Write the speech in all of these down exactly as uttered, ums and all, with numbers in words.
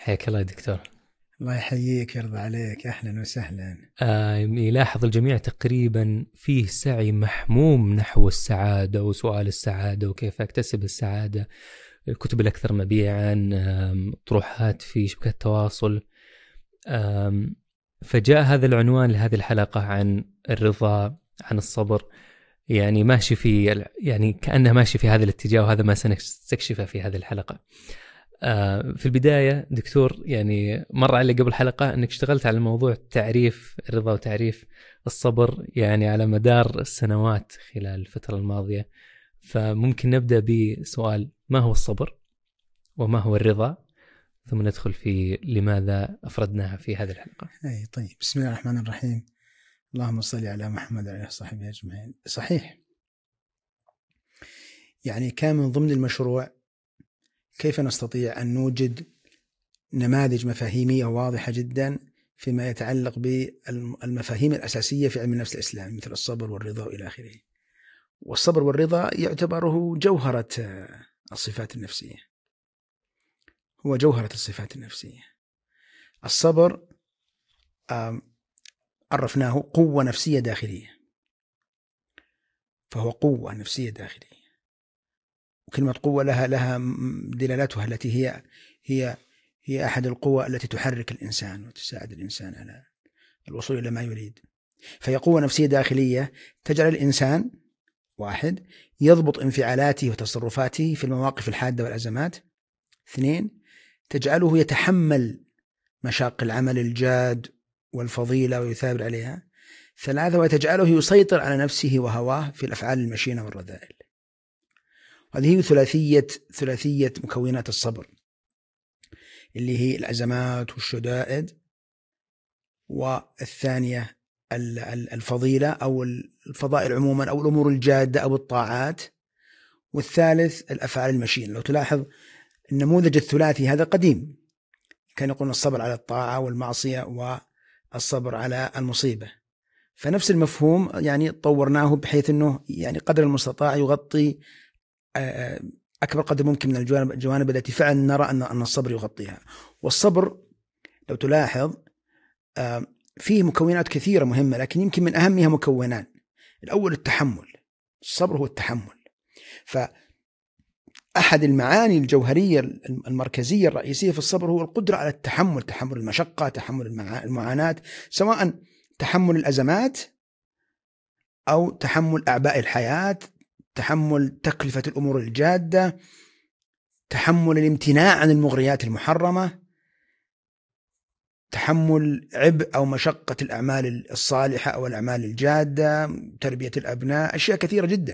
حياك الله يا دكتور. الله يحييك يرضى عليك، أهلا وسهلا. آه يلاحظ الجميع تقريبا فيه سعي محموم نحو السعادة وسؤال السعادة وكيف أكتسب السعادة، الكتب الأكثر مبيعا، طروحات في شبكات التواصل. فجاء هذا العنوان لهذه الحلقة عن الرضا، عن الصبر، يعني ماشي في يعني كأنه ماشي في هذا الاتجاه، وهذا ما سنستكشفه في هذه الحلقة. في البداية دكتور، يعني مر علي قبل حلقة أنك اشتغلت على موضوع تعريف الرضا وتعريف الصبر يعني على مدار السنوات خلال الفترة الماضية، فممكن نبدأ بسؤال: ما هو الصبر وما هو الرضا؟ ثم ندخل في لماذا أفردناها في هذه الحلقة. أي طيب، بسم الله الرحمن الرحيم، اللهم صل على محمد وعلى صحبه أجمعين. صحيح، يعني كان من ضمن المشروع كيف نستطيع أن نوجد نماذج مفاهيمية واضحة جدا فيما يتعلق بالمفاهيم الأساسية في علم النفس الإسلامي مثل الصبر والرضا وإلى آخره. والصبر والرضا يعتبره جوهرة الصفات النفسية، هو جوهرة الصفات النفسية. الصبر عرفناه قوة نفسية داخلية، فهو قوة نفسية داخلية، وكلمة قوة لها لها دلالاتها التي هي هي هي أحد القوى التي تحرك الإنسان وتساعد الإنسان على الوصول إلى ما يريد. فهي قوة نفسية داخلية تجعل الإنسان واحد يضبط انفعالاته وتصرفاته في المواقف الحادة والأزمات. اثنين، تجعله يتحمل مشاق العمل الجاد والفضيلة ويثابر عليها. ثلاثة، وتجعله يسيطر على نفسه وهواه في الأفعال المشينة والرذائل. هذه هي ثلاثية ثلاثية مكونات الصبر، اللي هي الأزمات والشدائد، والثانية الفضيلة أو الفضائل عموما أو الأمور الجادة أو الطاعات، والثالث الأفعال المشينة. لو تلاحظ النموذج الثلاثي هذا قديم، كان يقولون الصبر على الطاعة والمعصية والصبر على المصيبة، فنفس المفهوم يعني طورناه بحيث أنه يعني قدر المستطاع يغطي أكبر قدر ممكن من الجوانب, الجوانب التي فعلا نرى أن الصبر يغطيها. والصبر لو تلاحظ فيه مكونات كثيرة مهمة، لكن يمكن من أهمها مكونان. الأول التحمل، الصبر هو التحمل. فأحد المعاني الجوهرية المركزية الرئيسية في الصبر هو القدرة على التحمل، تحمل المشقة، تحمل المعاناة، سواء تحمل الأزمات أو تحمل أعباء الحياة، تحمل تكلفة الأمور الجادة، تحمل الامتناع عن المغريات المحرمة، تحمل عبء أو مشقة الأعمال الصالحة أو الأعمال الجادة، تربية الأبناء، أشياء كثيرة جدا.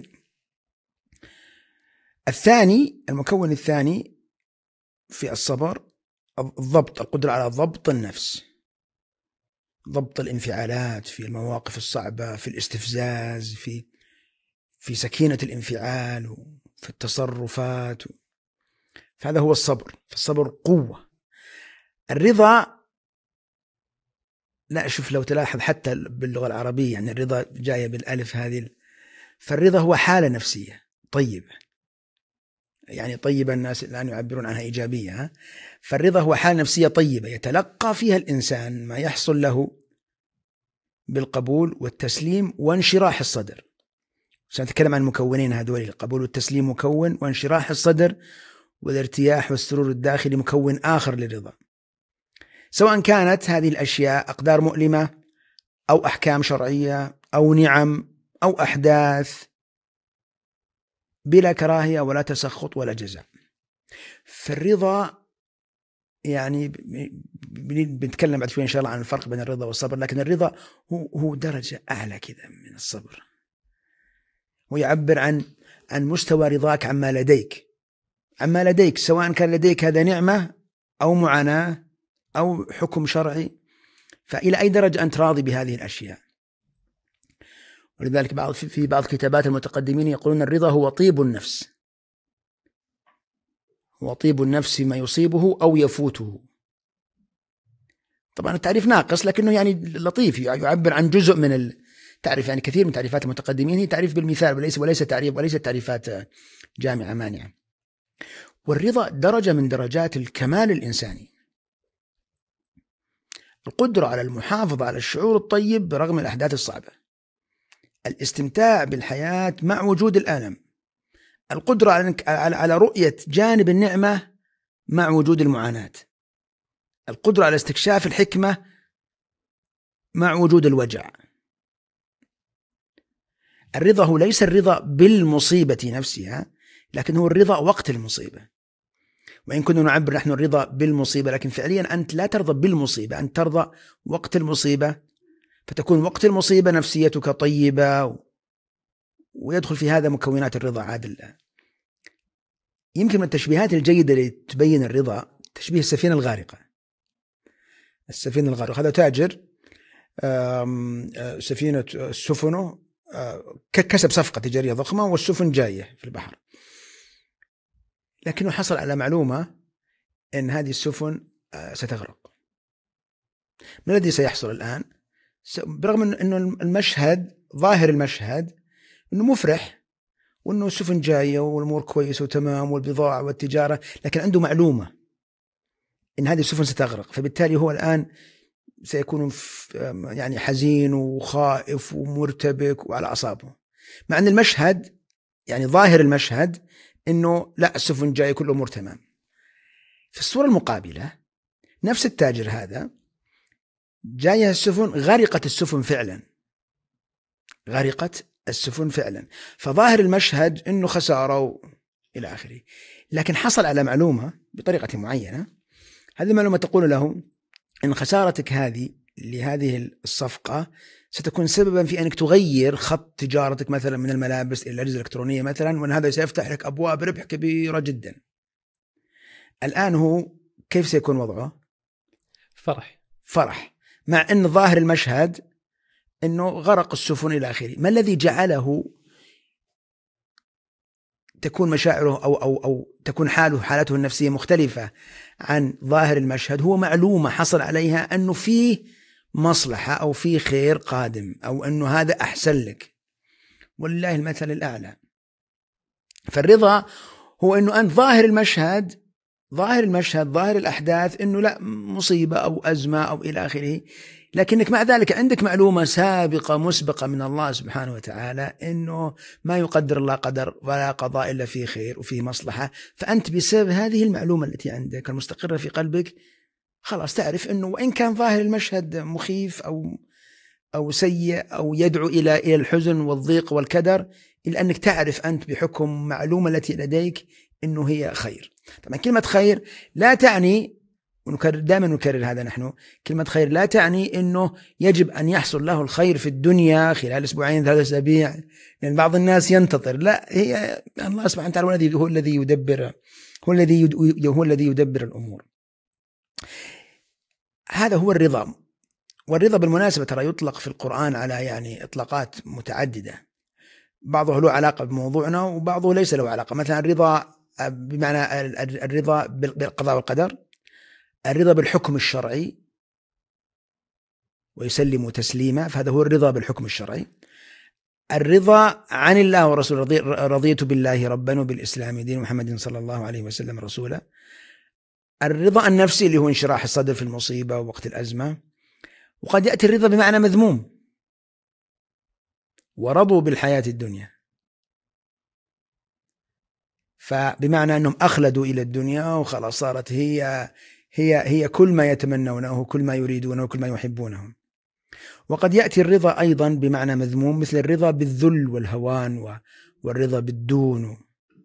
الثاني، المكون الثاني في الصبر الضبط، القدرة على ضبط النفس، ضبط الانفعالات في المواقف الصعبة، في الاستفزاز، في في سكينة الانفعال وفي التصرفات. فهذا هو الصبر، فالصبر قوة. الرضا، لا شوف لو تلاحظ حتى باللغة العربية يعني الرضا جاية بالألف هذه، فالرضا هو حالة نفسية طيبة، يعني طيبة الناس الآن يعبرون عنها إيجابية ها؟ فالرضا هو حالة نفسية طيبة يتلقى فيها الإنسان ما يحصل له بالقبول والتسليم وانشراح الصدر. سنتكلم عن المكونين هذول، القبول والتسليم مكون، وانشراح الصدر والارتياح والسرور الداخلي مكون آخر للرضا. سواء كانت هذه الأشياء أقدار مؤلمة أو أحكام شرعية أو نعم أو أحداث، بلا كراهية ولا تسخط ولا جزع. فالرضا يعني بنتكلم بعد شوي إن شاء الله عن الفرق بين الرضا والصبر، لكن الرضا هو هو درجة أعلى كذا من الصبر، ويعبر عن عن مستوى رضاك عما لديك، عما لديك سواء كان لديك هذا نعمة أو معاناة أو حكم شرعي، فإلى أي درجة أنت راضي بهذه الأشياء. ولذلك بعض في بعض كتابات المتقدمين يقولون الرضا هو طيب النفس، هو طيب النفس ما يصيبه أو يفوته. طبعا التعريف ناقص لكنه يعني لطيف، يعبر عن جزء من التعريف. يعني كثير من تعريفات المتقدمين هي تعريف بالمثال وليس وليس تعريف وليس تعريفات جامعة مانعة. والرضا درجة من درجات الكمال الإنساني، القدرة على المحافظة على الشعور الطيب برغم الأحداث الصعبة، الاستمتاع بالحياة مع وجود الألم، القدرة على رؤية جانب النعمة مع وجود المعاناة، القدرة على استكشاف الحكمة مع وجود الوجع. الرضا هو ليس الرضا بالمصيبة نفسها، لكن هو الرضا وقت المصيبة. وإن كنا نعبر نحن الرضا بالمصيبة، لكن فعليا أنت لا ترضى بالمصيبة، أنت ترضى وقت المصيبة، فتكون وقت المصيبة نفسيتك طيبة، ويدخل في هذا مكونات الرضا عادل. يمكن من التشبيهات الجيدة اللي تبين الرضا تشبيه السفينة الغارقة. السفينة الغارقة هذا تاجر سفينة سفنه كسب صفقة تجارية ضخمة والسفن جاية في البحر، لكنه حصل على معلومة أن هذه السفن ستغرق. ما الذي سيحصل الآن؟ برغم أنه المشهد ظاهر المشهد أنه مفرح وأنه السفن جاية والأمور كويسة وتمام والبضاعة والتجارة، لكن عنده معلومة أن هذه السفن ستغرق، فبالتالي هو الآن سيكون يعني حزين وخائف ومرتبك وعلى أعصابه، مع أن المشهد يعني ظاهر المشهد أنه لا، السفن جاية كل أمور تمام. في الصورة المقابلة نفس التاجر هذا جاية السفن، غرقت السفن فعلا، غرقت السفن فعلا، فظاهر المشهد أنه خسارة إلى آخره، لكن حصل على معلومة بطريقة معينة. هذه المعلومة تقول له أن خسارتك هذه لهذه الصفقة ستكون سببا في أنك تغير خط تجارتك مثلا من الملابس إلى الأجهزة الإلكترونية مثلا، وأن هذا سيفتح لك أبواب ربح كبيرة جدا. الآن هو كيف سيكون وضعه؟ فرح فرح، مع أن ظاهر المشهد أنه غرق السفن إلى آخره. ما الذي جعله تكون مشاعره أو, أو, أو تكون حاله حالته النفسية مختلفة عن ظاهر المشهد؟ هو معلومة حصل عليها أنه فيه مصلحة أو فيه خير قادم، أو أنه هذا أحسن لك، والله المثل الأعلى. فالرضا هو أنه أنت ظاهر المشهد ظاهر المشهد ظاهر الأحداث أنه لا، مصيبة أو أزمة أو إلى آخره، لكنك مع ذلك عندك معلومة سابقة مسبقة من الله سبحانه وتعالى أنه ما يقدر الله قدر ولا قضاء إلا فيه خير وفيه مصلحة. فأنت بسبب هذه المعلومة التي عندك المستقرة في قلبك خلاص تعرف أنه وإن كان ظاهر المشهد مخيف أو أو سيء أو يدعو إلى إلى الحزن والضيق والكدر، إلا أنك تعرف أنت بحكم معلومة التي لديك أنه هي خير. طبعا كلمة خير لا تعني، ونكرر دائما نكرر هذا نحن، كلمة خير لا تعني أنه يجب أن يحصل له الخير في الدنيا خلال أسبوعين ثلاثة أسابيع، لأن يعني بعض الناس ينتظر. لا، هي الله سبحانه وتعالى هو الذي يدبر هو الذي هو الذي يدبر الأمور. هذا هو الرضا. والرضا بالمناسبة ترى يطلق في القرآن على يعني إطلاقات متعددة، بعضه له علاقة بموضوعنا وبعضه ليس له علاقة. مثلا الرضا بمعنى الرضا بالقضاء والقدر، الرضا بالحكم الشرعي ويسلم تسليما، فهذا هو الرضا بالحكم الشرعي. الرضا عن الله ورسوله، رضيت بالله ربا وبالإسلام دين محمد صلى الله عليه وسلم رسولا. الرضا النفسي اللي هو انشراح الصدر في المصيبة ووقت الأزمة. وقد يأتي الرضا بمعنى مذموم، ورضوا بالحياة الدنيا، فبمعنى أنهم أخلدوا إلى الدنيا وخلاص صارت هي هي هي كل ما يتمنونه كل ما يريدونه كل ما يحبونه. وقد يأتي الرضا أيضا بمعنى مذموم، مثل الرضا بالذل والهوان والرضا بالدون.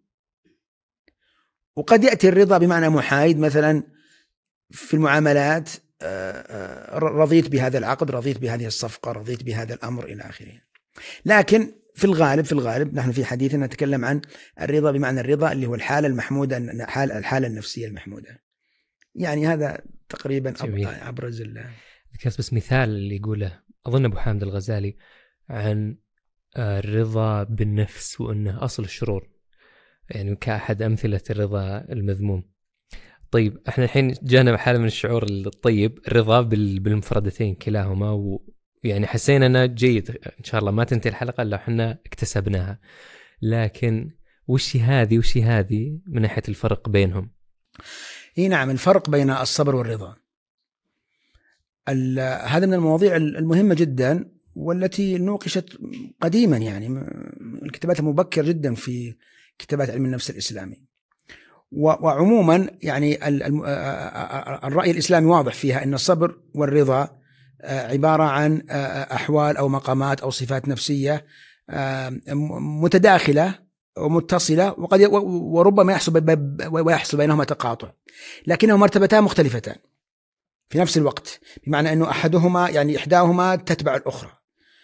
وقد يأتي الرضا بمعنى محايد، مثلا في المعاملات رضيت بهذا العقد، رضيت بهذه الصفقة، رضيت بهذا الأمر إلى آخره. لكن في الغالب في الغالب نحن في حديثنا نتكلم عن الرضا بمعنى الرضا اللي هو الحالة المحمودة، حال الحالة النفسية المحمودة. يعني هذا تقريبا أبرز ال كان بس مثال اللي يقوله أظن أبو حامد الغزالي عن الرضا بالنفس وأنه أصل الشرور، يعني كأحد أمثلة الرضا المذموم. طيب احنا الحين جانا حالة من الشعور الطيب، الرضا بالمفردتين كلاهما، ويعني حسينا أنه جيد إن شاء الله ما تنتهي الحلقة إلا احنا اكتسبناها. لكن وش هذه وش هذه من ناحية الفرق بينهم؟ اي نعم، الفرق بين الصبر والرضا. هذا من المواضيع المهمة جدا والتي نوقشت قديما، يعني الكتابات المبكرة جدا في كتابات علم النفس الإسلامي. وعموما يعني الرأي الإسلامي واضح فيها أن الصبر والرضا عبارة عن أحوال أو مقامات أو صفات نفسية متداخلة ومتصلة، وقد وربما يحصل ويحصل بينهما تقاطع، لكنهما مرتبتان مختلفتان في نفس الوقت، بمعنى أنه أحدهما يعني إحداهما تتبع الأخرى.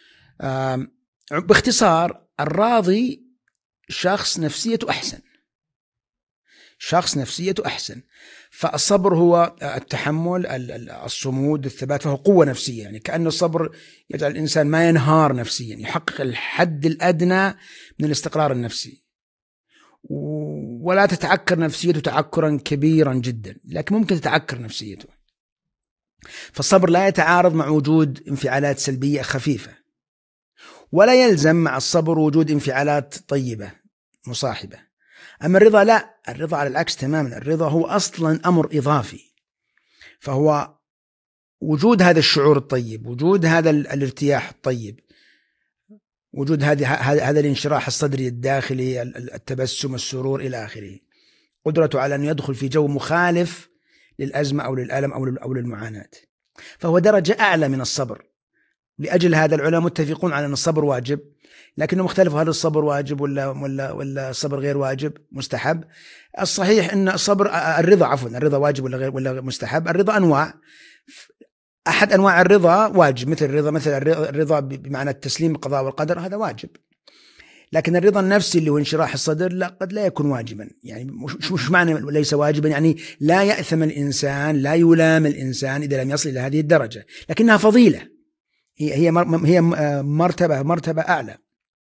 باختصار، الراضي شخص نفسيته أحسن، شخص نفسيته أحسن. فالصبر هو التحمل، الصمود، الثبات، فهو قوة نفسية. يعني كأن الصبر يجعل الإنسان ما ينهار نفسيا، يحقق الحد الأدنى من الاستقرار النفسي، ولا تتعكر نفسيته تعكرا كبيرا جدا، لكن ممكن تتعكر نفسيته. فالصبر لا يتعارض مع وجود انفعالات سلبية خفيفة، ولا يلزم مع الصبر وجود انفعالات طيبة مصاحبة. أما الرضا لا، الرضا على العكس تماما، الرضا هو أصلا أمر إضافي، فهو وجود هذا الشعور الطيب، وجود هذا الارتياح الطيب، وجود هذه هذا الانشراح الصدري الداخلي، التبسم، السرور إلى آخره، قدرته على أن يدخل في جو مخالف للأزمة أو للألم أو للمعاناة، فهو درجة أعلى من الصبر. لأجل هذا العلماء متفقون على أن الصبر واجب، لكنه مختلف هل الصبر واجب ولا ولا ولا الصبر غير واجب مستحب. الصحيح أن الصبر الرضا عفوا الرضا واجب ولا غير ولا مستحب. الرضا أنواع، أحد أنواع الرضا واجب، مثل الرضا مثل الرضا بمعنى التسليم بالقضاء والقدر، هذا واجب. لكن الرضا النفسي اللي هو انشراح الصدر لا، قد لا يكون واجبا. يعني مش مش معنى ليس واجبا يعني لا يأثم الإنسان، لا يلام الإنسان إذا لم يصل إلى هذه الدرجة، لكنها فضيلة، هي هي هي مرتبة مرتبة أعلى.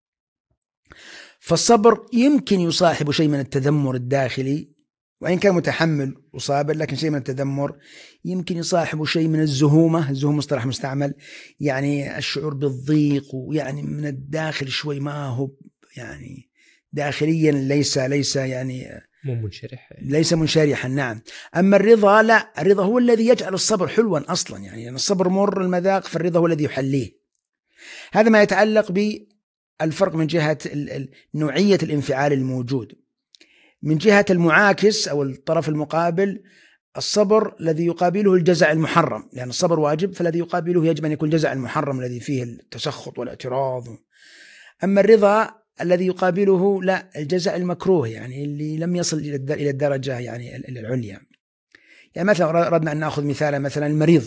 فالصبر يمكن يصاحب شيء من التذمر الداخلي، وإن كان متحمل وصابر، لكن شيء من التذمر. يمكن يصاحب شيء من الزهومة، الزهومة مصطلح مستعمل، يعني الشعور بالضيق، ويعني من الداخل شوي ما هو يعني داخليا ليس ليس يعني مو منشرح، ليس منشرحا. نعم. أما الرضا لا، الرضا هو الذي يجعل الصبر حلوا أصلا، يعني الصبر مر المذاق، فالرضا هو الذي يحليه. هذا ما يتعلق بالفرق من جهة نوعية الانفعال الموجود. من جهة المعاكس أو الطرف المقابل، الصبر الذي يقابله الجزع المحرم، لأن الصبر واجب، فالذي يقابله يجب أن يكون الجزع المحرم الذي فيه التسخط والاعتراض. أما الرضا الذي يقابله لا، الجزع المكروه، يعني اللي لم يصل إلى الدرجة يعني العليا. يعني مثلا ردنا أن نأخذ مثالا، مثلا المريض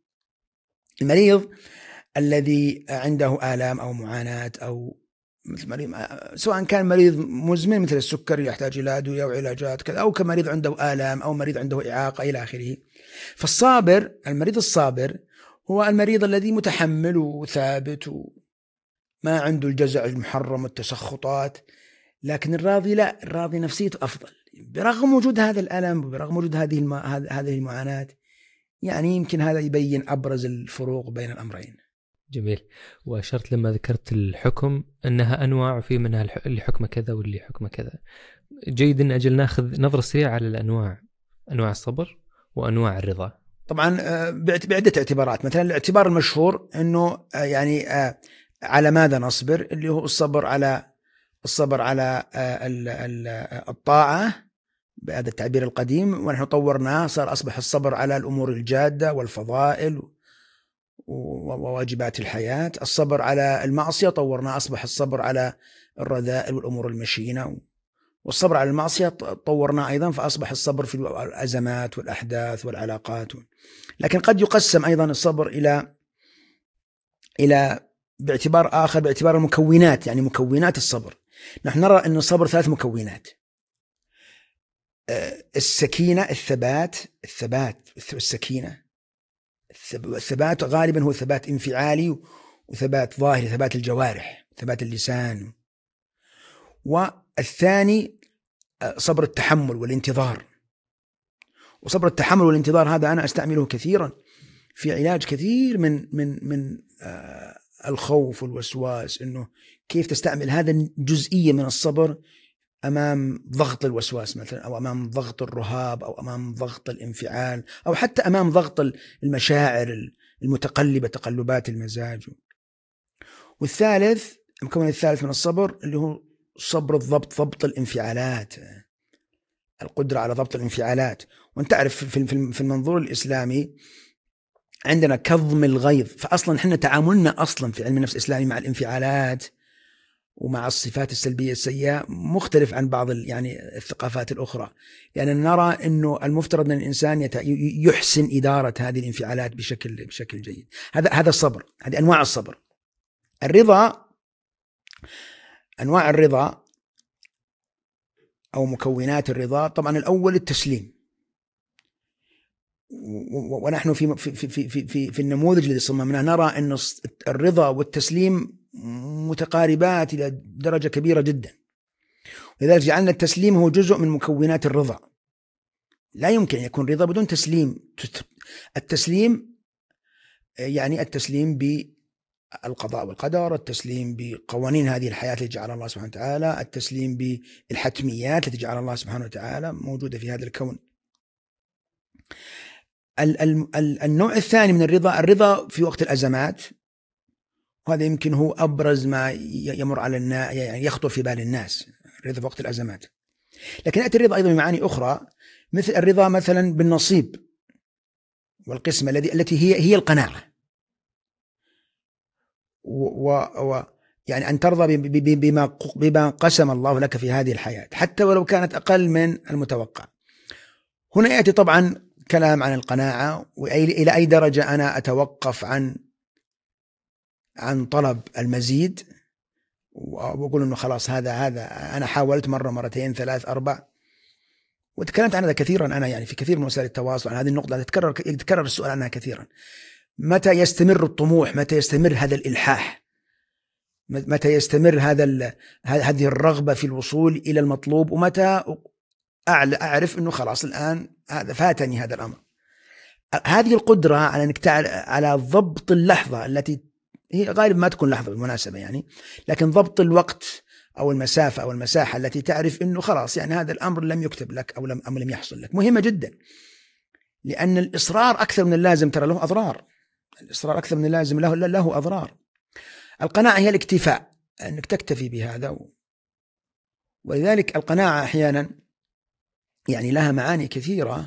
المريض الذي عنده آلام أو معاناة، أو مثل مريض سواء كان مريض مزمن مثل السكري يحتاج إلى أدوية وعلاجات كذا، أو كمريض عنده آلام، أو مريض عنده إعاقة إلى آخره. فالصابر، المريض الصابر هو المريض الذي متحمل وثابت وما عنده الجزع المحرم والتسخطات. لكن الراضي لا، الراضي نفسيته أفضل برغم وجود هذا الألم، برغم وجود هذه الم... هذه المعاناة. يعني يمكن هذا يبين أبرز الفروق بين الأمرين. جميل. وأشرت لما ذكرت الحكم أنها أنواع، في منها اللي حكمه كذا واللي حكمه كذا. جيد أن أجل ناخذ نظرة سريعة على الأنواع، أنواع الصبر وأنواع الرضا. طبعا بعدة اعتبارات. مثلا الاعتبار المشهور أنه يعني على ماذا نصبر، اللي هو الصبر على الصبر على الطاعة بهذا التعبير القديم، ونحن طورناه صار أصبح الصبر على الأمور الجادة والفضائل وواجبات الحياة. الصبر على المعصية طورناه، أصبح الصبر على الرذائل والأمور المشينة. والصبر على المعصية طورناه أيضا، فأصبح الصبر في الأزمات والأحداث والعلاقات. لكن قد يقسم أيضا الصبر إلى إلى باعتبار آخر، باعتبار المكونات، يعني مكونات الصبر. نحن نرى أن الصبر ثلاث مكونات: السكينة، الثبات الثبات السكينة الثبات غالبا هو ثبات انفعالي، وثبات ظاهري، ثبات الجوارح، ثبات اللسان. والثاني صبر التحمل والانتظار. وصبر التحمل والانتظار هذا أنا أستعمله كثيرا في علاج كثير من من من آه الخوف والوسواس، إنه كيف تستعمل هذا الجزئية من الصبر أمام ضغط الوسواس مثلا، أو أمام ضغط الرهاب، أو أمام ضغط الانفعال، أو حتى أمام ضغط المشاعر المتقلبة تقلبات المزاج. والثالث المكون الثالث من الصبر اللي هو صبر الضبط، ضبط الانفعالات، القدرة على ضبط الانفعالات. وانت تعرف في المنظور الإسلامي عندنا كظم الغيظ، فأصلا احنا تعاملنا أصلا في علم النفس الإسلامي مع الانفعالات ومع الصفات السلبية السيئة مختلف عن بعض يعني الثقافات الأخرى، يعني نرى أنه المفترض أن الإنسان يحسن إدارة هذه الانفعالات بشكل بشكل جيد. هذا هذا الصبر، هذه أنواع الصبر. الرضا، أنواع الرضا أو مكونات الرضا، طبعا الأول التسليم، ونحن في في في في في, في النموذج الذي صممناه نرى أن الرضا والتسليم متقاربات إلى درجة كبيرة جدا، ولذلك جعلنا التسليم هو جزء من مكونات الرضا. لا يمكن أن يكون رضا بدون تسليم. التسليم يعني التسليم بالقضاء والقدر، التسليم بقوانين هذه الحياة التي جعلها الله سبحانه وتعالى، التسليم بالحتميات التي جعلها الله سبحانه وتعالى موجودة في هذا الكون. النوع الثاني من الرضا، الرضا في وقت الأزمات، وهذا يمكن هو أبرز ما يمر على الناس، يعني يخطر في بال الناس، الرضا في وقت الأزمات. لكن يأتي الرضا أيضا بمعاني أخرى، مثل الرضا مثلا بالنصيب والقسمة الذي التي هي هي القناعة، و, و يعني أن ترضى بما بما قسم الله لك في هذه الحياة حتى ولو كانت أقل من المتوقع. هنا يأتي طبعا كلام عن القناعة، وإلى أي درجة أنا أتوقف عن عن طلب المزيد وأقول إنه خلاص هذا هذا أنا حاولت مرة مرتين ثلاث أربع، وتكلمت عن هذا كثيرا أنا يعني في كثير من وسائل التواصل عن هذه النقطة، تتكرر يتكرر السؤال عنها كثيرا. متى يستمر الطموح؟ متى يستمر هذا الإلحاح؟ متى يستمر هذا هذه الرغبة في الوصول إلى المطلوب؟ ومتى أعرف إنه خلاص الآن هذا فاتني هذا الأمر؟ هذه القدرة على أنك على ضبط اللحظة التي هي غالبا ما تكون لحظة بالمناسبة يعني، لكن ضبط الوقت أو المسافة أو المساحة التي تعرف إنه خلاص يعني هذا الأمر لم يكتب لك أو لم أم لم يحصل لك، مهمة جدا. لأن الإصرار أكثر من اللازم ترى له أضرار، الإصرار أكثر من اللازم له له أضرار. القناعة هي الاكتفاء، أنك تكتفي بهذا، ولذلك القناعة أحيانا يعني لها معاني كثيرة.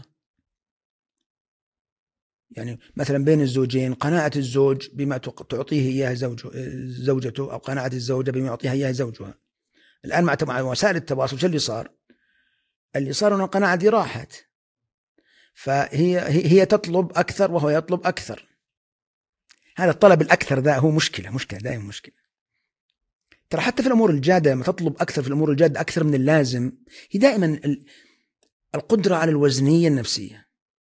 يعني مثلا بين الزوجين، قناعة الزوج بما تعطيه إياه زوجه زوجته، أو قناعة الزوجة بما يعطيها إياه زوجها. الآن مع وسائل التواصل شو اللي صار؟ اللي صار أن القناعة دي راحت، فهي هي تطلب أكثر وهو يطلب أكثر. هذا الطلب الأكثر ذا هو مشكلة، مشكلة دائما مشكلة. ترى حتى في الأمور الجادة لما تطلب أكثر في الأمور الجادة أكثر من اللازم، هي دائما القدرة على الوزنية النفسية.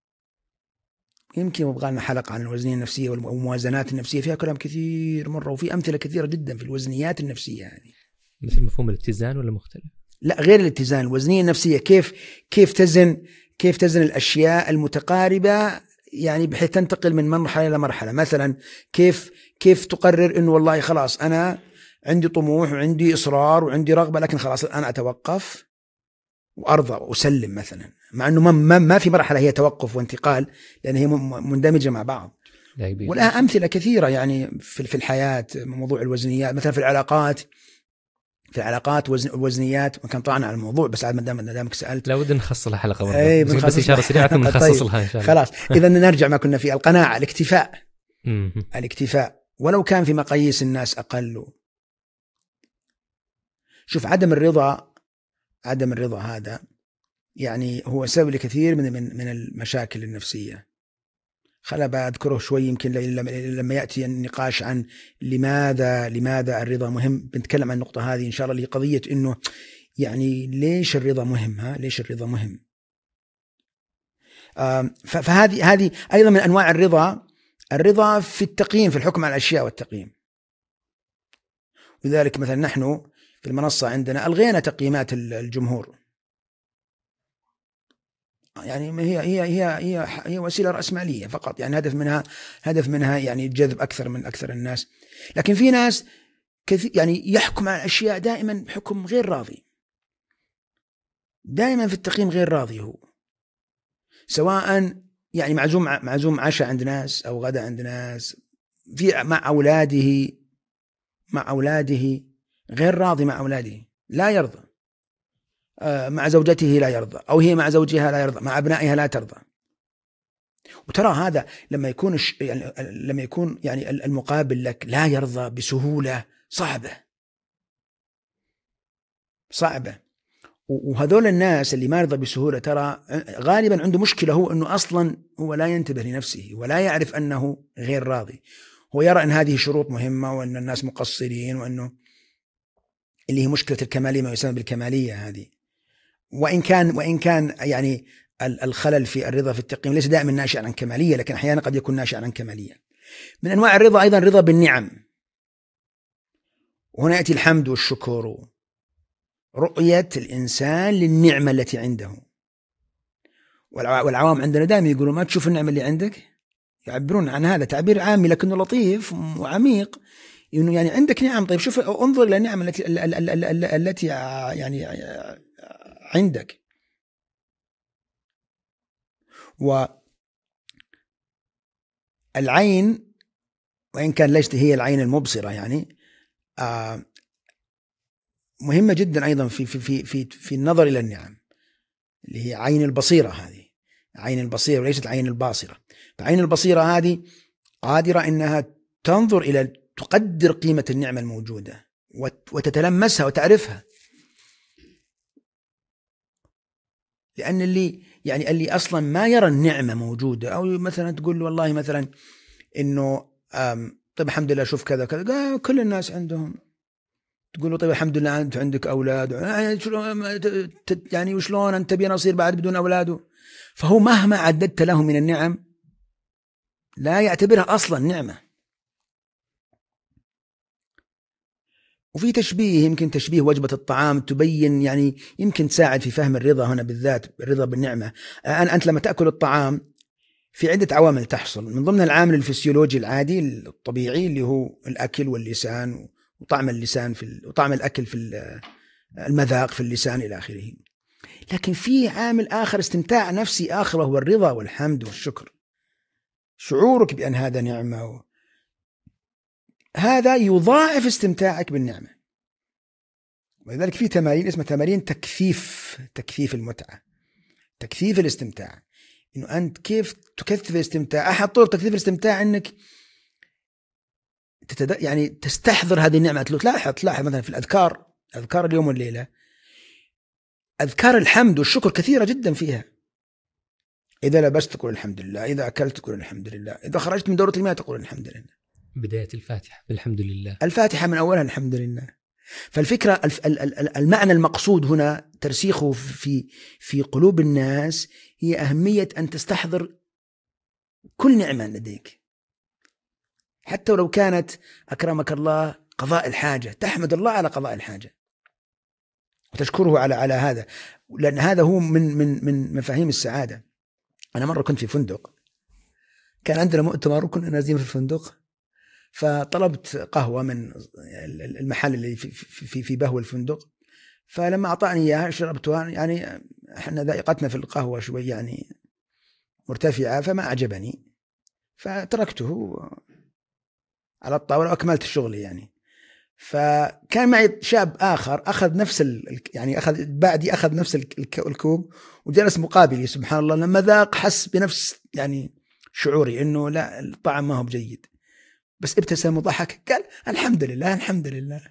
يمكن يبغى لنا حلقة عن الوزنية النفسية والموازنات النفسية، فيها كلام كثير مرة وفي أمثلة كثيرة جدا في الوزنيات النفسية يعني. مثل مفهوم الاتزان ولا مختلف؟ لا غير الاتزان، الوزنية النفسية كيف كيف تزن كيف تزن الأشياء المتقاربة يعني بحيث تنتقل من مرحلة إلى مرحلة. مثلا كيف كيف تقرر إنه والله خلاص أنا عندي طموح وعندي إصرار وعندي رغبة، لكن خلاص أنا أتوقف وأرضى وأسلم مثلا، مع أنه ما ما في مرحلة هي توقف وانتقال، لأن هي مندمجة مع بعض. ولها أمثلة كثيرة يعني في في الحياة، موضوع الوزنيات مثلا في العلاقات، في العلاقات وزن وزنيات، وكان طعنا على الموضوع بس عاد ما دام دامك سألت لا ودنا نخصص حلقة برضه، أي بس إشارة سريعة ثم نخصص لها إن شاء الله. خلاص إذا نرجع ما كنا فيه، القناعة، الاكتفاء الاكتفاء ولو كان في مقاييس الناس أقل. شوف عدم الرضا، عدم الرضا هذا يعني هو سبب لكثير من من من المشاكل النفسية. خلا بأذكره شوي يمكن لما يأتي النقاش عن لماذا لماذا الرضا مهم، بنتكلم عن النقطة هذه إن شاء الله، اللي قضية إنه يعني ليش الرضا مهم، ها ليش الرضا مهم. فهذه هذه أيضا من أنواع الرضا، الرضا في التقييم، في الحكم على الأشياء والتقييم. لذلك مثلا نحن في المنصة عندنا ألغينا تقييمات الجمهور، يعني هي هي هي هي هي وسيلة رأسمالية فقط، يعني هدف منها هدف منها يعني جذب أكثر من أكثر الناس. لكن في ناس كثير يعني يحكم على الأشياء دائما بحكم غير راضي، دائما في التقييم غير راضي هو، سواء يعني معزوم معزوم عشاء عند ناس أو غدا عند ناس، في مع أولاده مع أولاده غير راضي مع أولاده، لا يرضى، مع زوجته لا يرضى، أو هي مع زوجها لا يرضى، مع أبنائها لا ترضى. وترى هذا لما يكون يعني لما يكون يعني المقابل لك لا يرضى بسهولة صعبة صعبة. وهذول الناس اللي ما يرضى بسهولة ترى غالبا عنده مشكلة، هو أنه أصلا هو لا ينتبه لنفسه ولا يعرف أنه غير راضي. هو يرى أن هذه شروط مهمة وأن الناس مقصرين وأنه اللي هي مشكلة الكمالية، ما يسمى بالكمالية هذه. وإن كان وإن كان يعني الخلل في الرضا في التقييم ليس دائما ناشئ عن كمالية، لكن أحيانا قد يكون ناشئ عن كمالية. من أنواع الرضا أيضا رضا بالنعم، وهنا يأتي الحمد والشكر، رؤية الإنسان للنعمة التي عنده. والعوام عندنا دائما يقولوا ما تشوف النعمة اللي عندك، يعبرون عن هذا تعبير عامي لكنه لطيف وعميق، إنه يعني عندك نعم، طيب شوف انظر إلى النعمة التي التي يعني عندك. والعين وإن كان ليست هي العين المبصرة يعني آه مهمة جدا أيضا في في في في في النظر إلى النعم، اللي هي عين البصيرة. هذه عين البصيرة وليست عين الباصرة. فعين البصيرة هذه قادرة إنها تنظر إلى تقدر قيمة النعمة الموجودة وتتلمسها وتعرفها. لأن اللي يعني اللي أصلا ما يرى النعمة موجودة، أو مثلا تقول له والله مثلا إنه طيب الحمد لله شوف كذا كذا كل الناس عندهم، تقول له طيب الحمد لله أنت عندك أولاد يعني وشلون أنت بينا نصير بعد بدون أولاده. فهو مهما عددت له من النعم لا يعتبرها أصلا نعمة. وفي تشبيه، يمكن تشبيه وجبة الطعام تبين يعني يمكن تساعد في فهم الرضا هنا بالذات، الرضا بالنعمة. أنت لما تأكل الطعام في عدة عوامل تحصل، من ضمن العامل الفسيولوجي العادي الطبيعي اللي هو الأكل واللسان وطعم اللسان في وطعم الأكل في المذاق في اللسان إلى آخره. لكن في عامل آخر استمتاع نفسي آخر، وهو الرضا والحمد والشكر، شعورك بأن هذا نعمة، هذا يضاعف استمتاعك بالنعمة. ولذلك في تمارين اسمها تمارين تكثيف تكثيف المتعة، تكثيف الاستمتاع. إنه أنت كيف تكثف الاستمتاع؟ أحد طرق تكثيف الاستمتاع إنك تتد... يعني تستحضر هذه النعمة. تلاحظ تلاحظ مثلا في الأذكار، أذكار اليوم والليلة، أذكار الحمد والشكر كثيرة جدا فيها. إذا لبست تقول الحمد لله، إذا أكلت تقول الحمد لله، إذا خرجت من دورة المياه تقول الحمد لله. بداية الفاتحة بالحمد لله، الفاتحة من أولها الحمد لله. فالفكرة المعنى المقصود هنا ترسيخه في في قلوب الناس هي أهمية أن تستحضر كل نعمة لديك، حتى ولو كانت أكرمك الله قضاء الحاجة، تحمد الله على قضاء الحاجة وتشكره على على هذا، لأن هذا هو من من من مفاهيم السعادة. أنا مرة كنت في فندق، كان عندنا مؤتمر وكنا نازلين في الفندق، فطلبت قهوة من المحل اللي في في في بهو الفندق، فلما أعطاني إياها شربتها. يعني إحنا ذائقتنا في القهوة شوي يعني مرتفعة، فما أعجبني فتركته على الطاولة وأكملت الشغل يعني. فكان معي شاب آخر أخذ نفس ال يعني أخذ بعدي أخذ نفس الكوب وجلس مقابلي. سبحان الله، لما ذاق حس بنفس يعني شعوري إنه لا الطعم ما هو بجيد، بس ابتسم وضحك قال الحمد لله الحمد لله.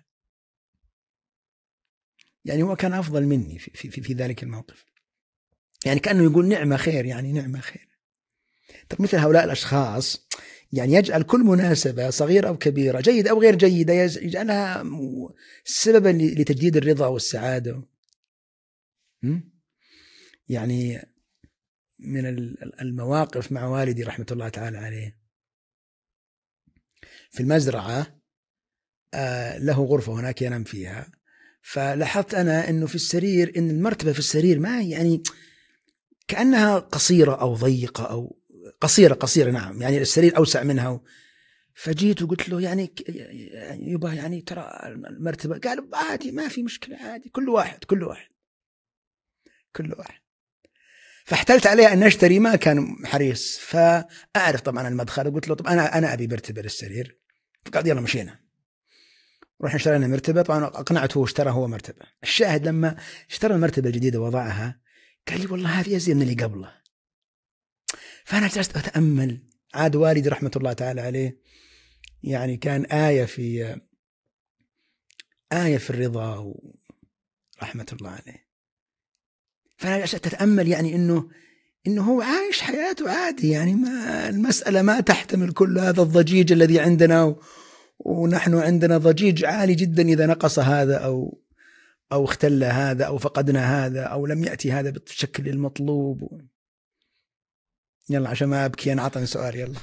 يعني هو كان أفضل مني في, في, في, في ذلك الموقف، يعني كأنه يقول نعمة خير، يعني نعمة خير. طب مثل هؤلاء الأشخاص يعني يجعل كل مناسبة صغيرة أو كبيرة، جيدة أو غير جيدة، يجعلها سببا لتجديد الرضا والسعادة. يعني من المواقف مع والدي رحمة الله تعالى عليه، في المزرعة له غرفة هناك ينام فيها، فلاحظت أنا أنه في السرير إن المرتبة في السرير ما يعني كأنها قصيرة أو ضيقة أو قصيرة قصيرة نعم، يعني السرير أوسع منها. فجيت وقلت له يعني يبا يعني ترى المرتبة، قال عادي ما في مشكلة عادي، كل واحد كل واحد كل واحد. فاحتلت عليه أن أشتري، ما كان حريص، فأعرف طبعا المدخل، قلت له طب أنا أنا أبي مرتبة للسرير، فقال يلا مشينا رحنا اشترينا مرتبة. طبعا أقنعته واشترى هو مرتبة. الشاهد لما اشترى المرتبة الجديدة وضعها قال لي والله هذه أزين من اللي قبله. فأنا جلست أتأمل. عاد والدي رحمة الله تعالى عليه يعني كان آية في آية في الرضا ورحمة الله عليه. فأنا جلست أتأمل يعني إنه إنه هو عايش حياته عادي، يعني ما المسألة ما تحتمل كل هذا الضجيج الذي عندنا و... ونحن عندنا ضجيج عالي جدا إذا نقص هذا أو أو اختل هذا أو فقدنا هذا أو لم يأتي هذا بالشكل المطلوب. يلا عشان ما أبكي أنا عطني سؤال يلا.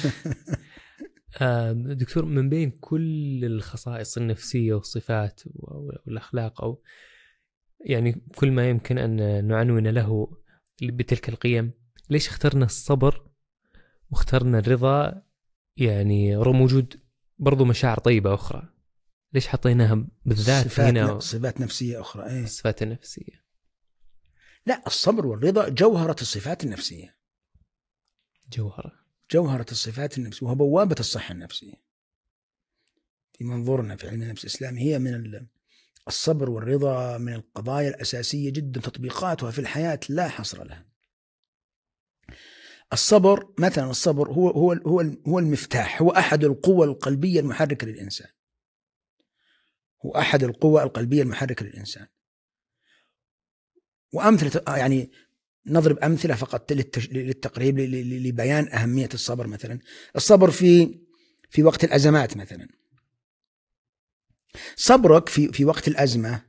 دكتور، من بين كل الخصائص النفسية والصفات والأخلاق أو يعني كل ما يمكن أن نعنون له بتلك القيم، ليش اخترنا الصبر واخترنا الرضا؟ يعني رغم وجود برضو مشاعر طيبة أخرى، ليش حطيناها بالذات صفات هنا؟ صفات نفسية أخرى. إيه؟ الصفات النفسية. لا، الصبر والرضا جوهرة الصفات النفسية، جوهرة جوهرة الصفات النفسية، وهو بوابة الصحة النفسية في منظورنا في علم النفس الإسلامي. هي من الصبر والرضا من القضايا الأساسية جدا، تطبيقاتها في الحياة لا حصر لها. الصبر مثلا، الصبر هو هو هو هو المفتاح، هو أحد القوى القلبية المحركة للإنسان، هو أحد القوى القلبية المحركة للإنسان. وأمثلة يعني نضرب أمثلة فقط للتقريب لبيان أهمية الصبر. مثلا الصبر في في وقت الأزمات، مثلا صبرك في في وقت الأزمة،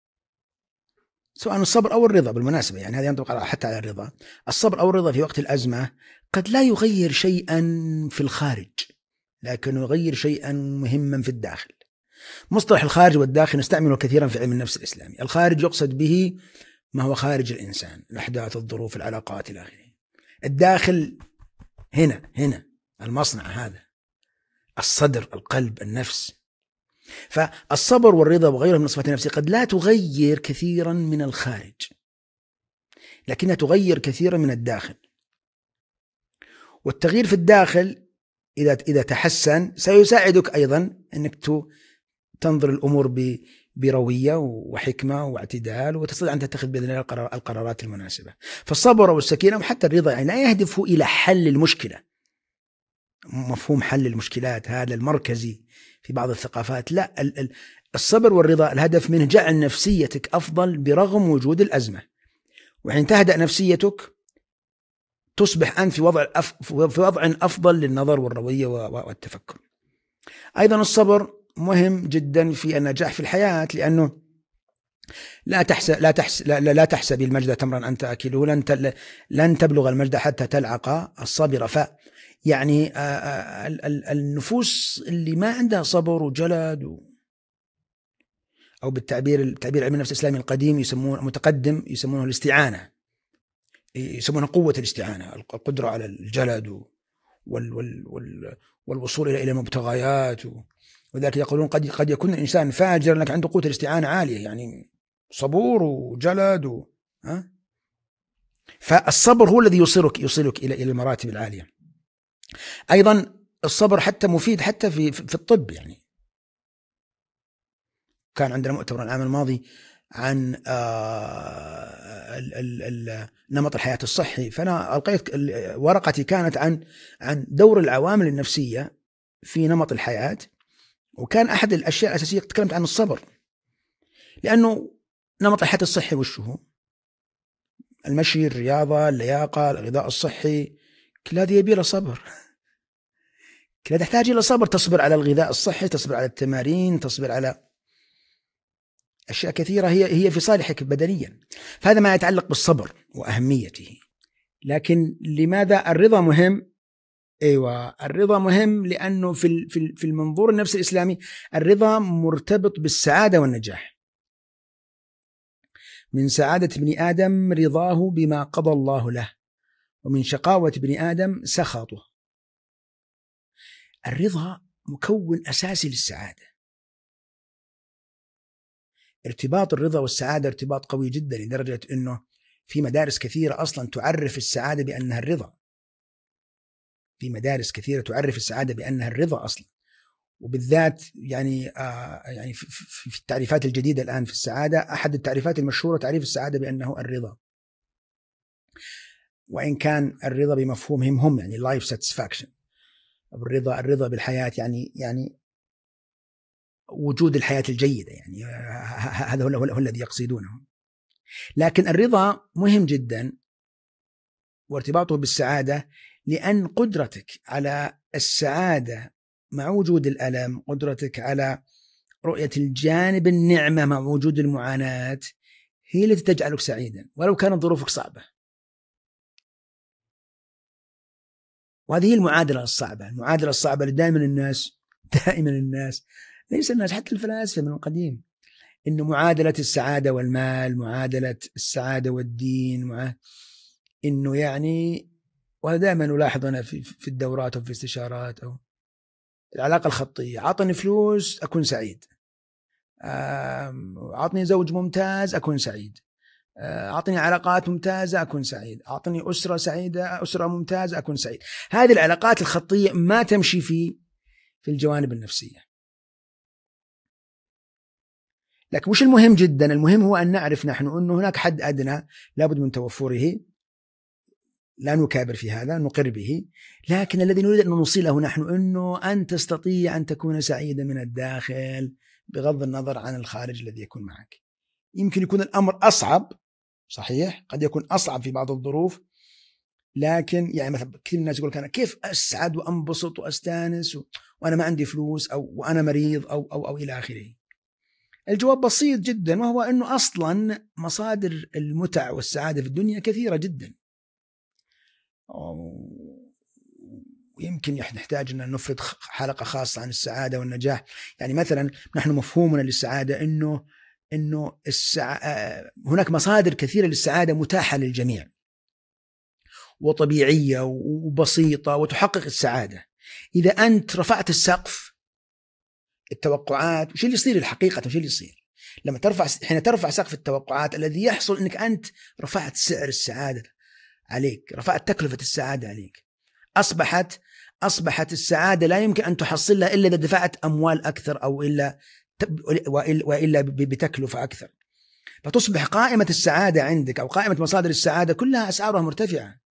سواء الصبر أو الرضا بالمناسبة، يعني هذا ينطبق حتى على الرضا. الصبر أو الرضا في وقت الأزمة قد لا يغير شيئا في الخارج، لكن يغير شيئا مهما في الداخل. مصطلح الخارج والداخل نستعمله كثيرا في علم النفس الإسلامي. الخارج يقصد به ما هو خارج الإنسان، الأحداث، الظروف، العلاقات إلى آخره. الداخل هنا هنا المصنع، هذا الصدر، القلب، النفس. فالصبر والرضا وغيرها من الصفات النفسية قد لا تغير كثيرا من الخارج، لكنها تغير كثيرا من الداخل. والتغيير في الداخل إذا إذا تحسن سيساعدك أيضا أنك تنظر الأمور بروية وحكمة واعتدال، وتستطيع أن تتخذ بإذن الله القرارات المناسبة. فالصبر والسكينة وحتى الرضا يعني لا يهدف إلى حل المشكلة، مفهوم حل المشكلات هذا المركزي في بعض الثقافات. لا، الصبر والرضا الهدف منه جعل نفسيتك أفضل برغم وجود الأزمة، وحين تهدأ نفسيتك تصبح أنت في وضع في وضع أفضل للنظر والروية والتفكر. أيضا الصبر مهم جدا في النجاح في الحياة، لأنه لا تحسب لا تحسب لا, لا تحسب المجد تمرا أنت أكله، لن لن تبلغ المجد حتى تلعق الصبر. ف يعني النفوس اللي ما عندها صبر وجلد، أو بالتعبير التعبير علم النفس الإسلامي القديم يسمونه متقدم يسمونه الاستعانة، يسمونها قوة الاستعانة، القدرة على الجلد وال وال وال والوصول إلى إلى مبتغيات. وذلك يقولون قد قد يكون الإنسان فاجر لكن عنده قوة الاستعانة عالية، يعني صبور وجلد و... ها؟ فالصبر هو الذي يوصلك يوصلك إلى إلى المراتب العالية. أيضا الصبر حتى مفيد حتى في في الطب. يعني كان عندنا مؤتمر العام الماضي عن نمط الحياة الصحي، فأنا ألقيت ورقتي كانت عن عن دور العوامل النفسية في نمط الحياة، وكان أحد الأشياء الأساسية تكلمت عن الصبر، لأنه نمط الحياة الصحي وش هو؟ المشي، الرياضة، اللياقة، الغذاء الصحي، كل هذه يبي له صبر، كل هذا تحتاج إلى صبر. تصبر على الغذاء الصحي، تصبر على التمارين، تصبر على أشياء كثيرة هي هي في صالحك بدنيا. فهذا ما يتعلق بالصبر وأهميته. لكن لماذا الرضا مهم؟ أيوة، الرضا مهم لأنه في في في المنظور النفسي الإسلامي الرضا مرتبط بالسعادة والنجاح. من سعادة ابن آدم رضاه بما قضى الله له، ومن شقاوة ابن آدم سخطه. الرضا مكون أساسي للسعادة. ارتباط الرضا والسعادة ارتباط قوي جدا، لدرجة أنه في مدارس كثيرة أصلا تعرف السعادة بأنها الرضا، في مدارس كثيرة تعرف السعادة بأنها الرضا أصلا، وبالذات يعني آه يعني في, في, في التعريفات الجديدة الآن في السعادة، أحد التعريفات المشهورة تعريف السعادة بأنه الرضا، وإن كان الرضا بمفهومهم هم يعني life satisfaction، الرضا الرضا بالحياة يعني يعني وجود الحياة الجيدة، يعني هذا هو, هو الذي يقصدونه. لكن الرضا مهم جدا وارتباطه بالسعادة، لأن قدرتك على السعادة مع وجود الألم، قدرتك على رؤية الجانب النعمة مع وجود المعاناة، هي التي تجعلك سعيدا ولو كانت ظروفك صعبة. وهذه هي المعادلة الصعبة، المعادلة الصعبة اللي دائما الناس دائما الناس ليس الناس حتى الفلاسفة من القديم، إنه معادلة السعادة والمال، معادلة السعادة والدين، مع إنه يعني، وهذا دائما نلاحظ أنا في في الدورات أو في استشارات أو العلاقة الخطية، عطني فلوس أكون سعيد، أعطني زوج ممتاز أكون سعيد، أعطني علاقات ممتازة أكون سعيد، أعطني أسرة سعيدة، أسرة ممتازة أكون سعيد. هذه العلاقات الخطية ما تمشي في في الجوانب النفسية. لكن وش المهم جدا؟ المهم هو أن نعرف نحن أنه هناك حد أدنى لابد من توفره، لا نكابر في هذا، نقر به، لكن الذي نريد أن نوصله نحن أنه أن تستطيع أن تكون سعيدا من الداخل بغض النظر عن الخارج الذي يكون معك. يمكن يكون الأمر أصعب، صحيح، قد يكون أصعب في بعض الظروف، لكن يعني مثلا كثير الناس يقول أنا كيف أسعد وأنبسط وأستانس وأنا ما عندي فلوس أو وأنا مريض أو أو أو إلى آخره. الجواب بسيط جدا، وهو أنه أصلا مصادر المتع والسعادة في الدنيا كثيرة جدا، ويمكن نحتاج أن نفرد حلقة خاصة عن السعادة والنجاح. يعني مثلا نحن مفهومنا للسعادة أنه أنه السع... هناك مصادر كثيرة للسعادة متاحة للجميع وطبيعية وبسيطة وتحقق السعادة. إذا أنت رفعت السقف التوقعات، وش اللي يصير الحقيقة؟ وش اللي يصير لما ترفع، حين ترفع سقف التوقعات الذي يحصل أنك أنت رفعت سعر السعادة عليك، رفعت تكلفة السعادة عليك، أصبحت أصبحت السعادة لا يمكن أن تحصلها إلا إذا دفعت أموال أكثر أو إلا وإلا بتكلفة أكثر. فتصبح قائمة السعادة عندك أو قائمة مصادر السعادة كلها أسعارها مرتفعة،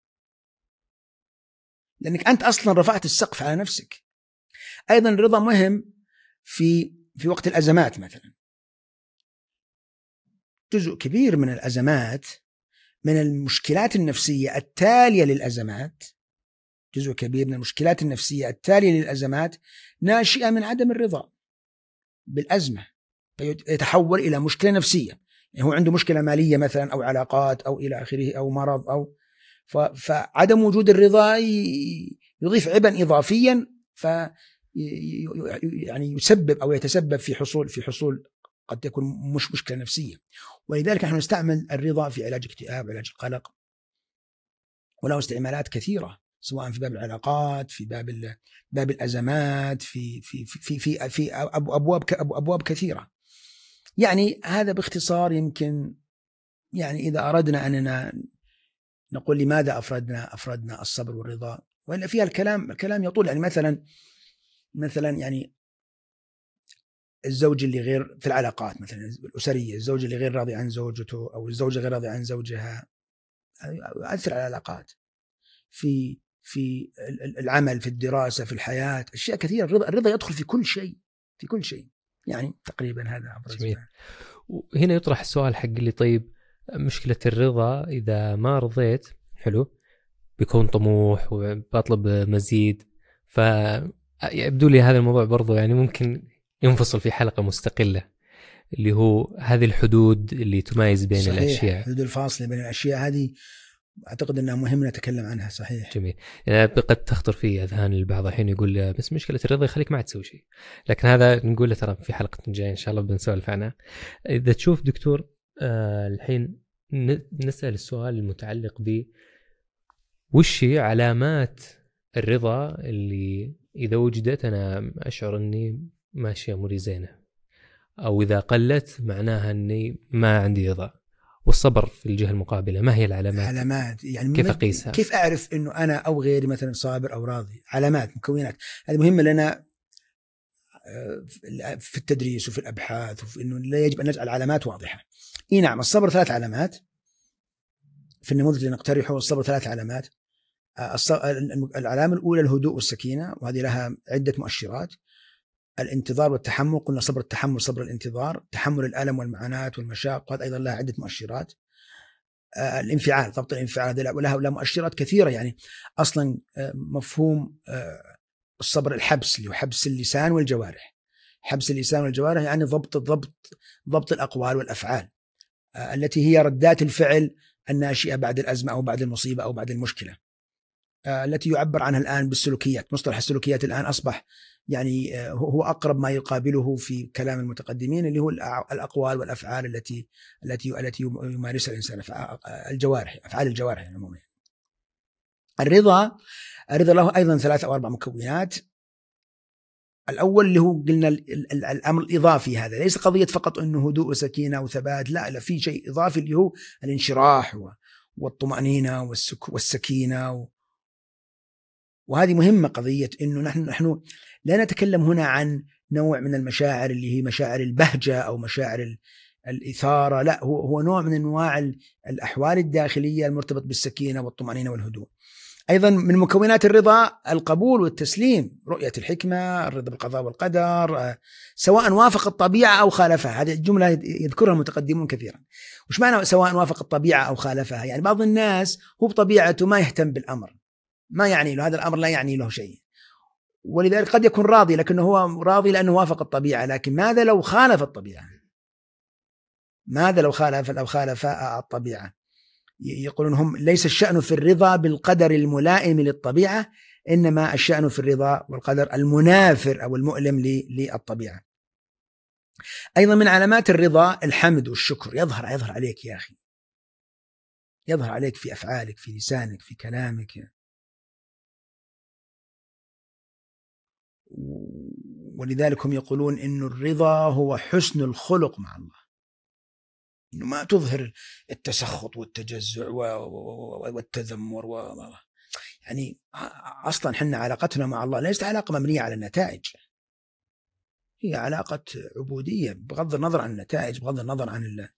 لأنك أنت أصلا رفعت السقف على نفسك. أيضا الرضا مهم في في وقت الأزمات. مثلا جزء كبير من الأزمات، من المشكلات النفسية التالية للأزمات، جزء كبير من المشكلات النفسية التالية للأزمات ناشئة من عدم الرضا بالأزمة، فيتحول إلى مشكلة نفسية. يعني هو عنده مشكلة مالية مثلا أو علاقات أو إلى آخره أو مرض، أو فعدم وجود الرضا يضيف عبئا إضافيا، ف يعني يسبب أو يتسبب في حصول في حصول قد تكون مش مشكلة نفسية. ولذلك نحن نستعمل الرضا في علاج الاكتئاب، علاج القلق، وله استعمالات كثيرة، سواء في باب العلاقات، في باب باب الأزمات، في في في في في أبواب أبواب كثيرة. يعني هذا باختصار. يمكن يعني إذا أردنا أننا نقول لماذا أفردنا أفردنا الصبر والرضا، وإلا فيها الكلام الكلام يطول. يعني مثلا مثلا يعني الزوج اللي غير في العلاقات مثلا الأسرية، الزوج اللي غير راضي عن زوجته أو الزوجة غير راضية عن زوجها، يؤثر على العلاقات، في في العمل، في الدراسة، في الحياة، أشياء كثيرة. الرضا الرضا يدخل في كل شيء، في كل شيء. يعني تقريبا هذا أبرز. وهنا يطرح السؤال حق اللي طيب مشكلة الرضا إذا ما رضيت، حلو، بيكون طموح وبطلب مزيد، فيبدو لي هذا الموضوع برضو يعني ممكن ينفصل في حلقة مستقلة، اللي هو هذه الحدود اللي تميز بين صحيح. الأشياء، الحدود الفاصلة بين الأشياء هذه أعتقد أنها مهم نتكلم عنها. صحيح. جميل. يعني قد تخطر في أذهان البعض الحين يقول بس مشكلة الرضا يخليك ما تسوي شيء، لكن هذا نقول له ترى في حلقة جاية إن شاء الله بنسولف عنها. إذا تشوف دكتور آه الحين نسأل السؤال المتعلق ب وش هي علامات الرضا اللي إذا وجدت أنا أشعر أني ماشية أموري زينة، أو إذا قلت معناها أني ما عندي رضا، والصبر في الجهة المقابلة، ما هي العلامات؟ علامات يعني كيف أقيسها؟ كيف أعرف أنه أنا أو غيري مثلا صابر أو راضي؟ علامات، مكونات، هذه مهمة لنا في التدريس وفي الأبحاث، وفي أنه لا يجب أن نجعل علامات واضحة. إيه نعم، الصبر ثلاث علامات في النموذج اللي نقترحه. الصبر ثلاث علامات. العلامة الأولى الهدوء والسكينة، وهذه لها عدة مؤشرات. الانتظار والتحمل، قلنا صبر التحمل صبر الانتظار، تحمل الألم والمعاناة والمشاق، وهذا أيضا لها عدة مؤشرات. الانفعال، ضبط الانفعال، ولها لها مؤشرات كثيرة. يعني أصلا مفهوم الصبر الحبس، اللي هو حبس اللسان والجوارح. حبس اللسان والجوارح يعني ضبط ضبط ضبط الأقوال والأفعال التي هي ردات الفعل الناشئة بعد الأزمة أو بعد المصيبة أو بعد المشكلة، التي يعبر عنها الآن بالسلوكيات. مصطلح السلوكيات الآن أصبح يعني هو أقرب ما يقابله في كلام المتقدمين، اللي هو الأقوال والأفعال التي التي التي يمارسها الإنسان، الجوارح، أفعال الجوارح عموما. يعني الرضا، الرضا له أيضا ثلاث أو أربع مكونات. الأول اللي هو قلنا الأمر الإضافي، هذا ليس قضية فقط أنه هدوء وسكينة وثبات، لا لا، في شيء إضافي اللي هو الانشراح والطمأنينة والسكينة. وهذه مهمة، قضية أنه نحن نحن لا نتكلم هنا عن نوع من المشاعر اللي هي مشاعر البهجة أو مشاعر الإثارة، لا، هو هو نوع من أنواع الأحوال الداخلية المرتبط بالسكينة والطمأنينة والهدوء. أيضا من مكونات الرضا القبول والتسليم، رؤية الحكمة، الرضا بالقضاء والقدر، سواء وافق الطبيعة أو خالفها. هذه الجملة يذكرها المتقدمون كثيرا. وش معنى سواء وافق الطبيعة أو خالفها؟ يعني بعض الناس هو بطبيعته ما يهتم بالأمر، ما يعني له هذا الأمر، لا يعني له شيء، ولذلك قد يكون راضي، لكنه هو راضي لأنه وافق الطبيعة. لكن ماذا لو خالف الطبيعة؟ ماذا لو خالف لو خالف الطبيعة؟ يقولون هم ليس الشأن في الرضا بالقدر الملائم للطبيعة، إنما الشأن في الرضا والقدر المنافر أو المؤلم للطبيعة. أيضا من علامات الرضا الحمد والشكر، يظهر يظهر عليك يا أخي، يظهر عليك في أفعالك، في لسانك، في كلامك. ولذلك هم يقولون إنه الرضا هو حسن الخلق مع الله، إنه ما تظهر التسخط والتجزع والتذمر و... يعني أصلا حنا علاقتنا مع الله ليست علاقة مبنية على النتائج، هي علاقة عبودية بغض النظر عن النتائج، بغض النظر عن الله.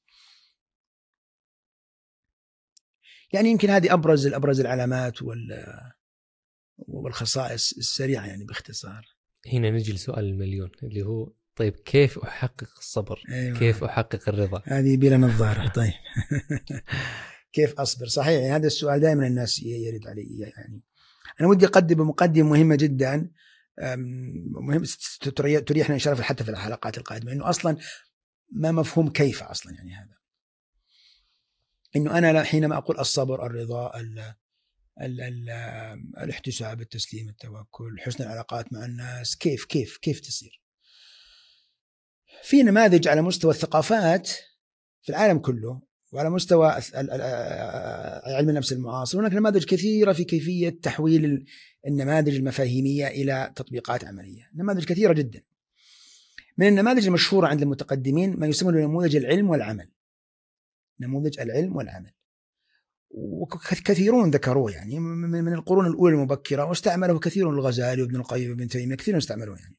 يعني يمكن هذه أبرز الأبرز العلامات وال والخصائص السريعة يعني باختصار. هنا نجي لسؤال المليون اللي هو طيب كيف أحقق الصبر؟ أيوة. كيف أحقق الرضا؟ هذه بلا نظارة. طيب كيف أصبر؟ صحيح، يعني هذا السؤال دائما الناس يرد علي. يعني أنا ودي أقدم مقدمة مهمة جدا، مهم تريحنا إن شاء الله حتى في الحلقات القادمة، إنه أصلا ما مفهوم كيف أصلا، يعني هذا إنه أنا حينما أقول الصبر، الرضا، ال ال ال الاحتساب، التسليم، التوكل، حسن العلاقات مع الناس، كيف كيف كيف تصير؟ في نماذج على مستوى الثقافات في العالم كله وعلى مستوى علم النفس المعاصر، هناك نماذج كثيرة في كيفية تحويل النماذج المفاهيمية إلى تطبيقات عملية، نماذج كثيرة جدا. من النماذج المشهورة عند المتقدمين ما يسمى نموذج العلم والعمل، نموذج العلم والعمل، وكثيرون ذكروه يعني من القرون الأولى المبكرة، واستعمله كثير الغزالي وابن القيم وابن تيمية، كثيرون استعملوه. يعني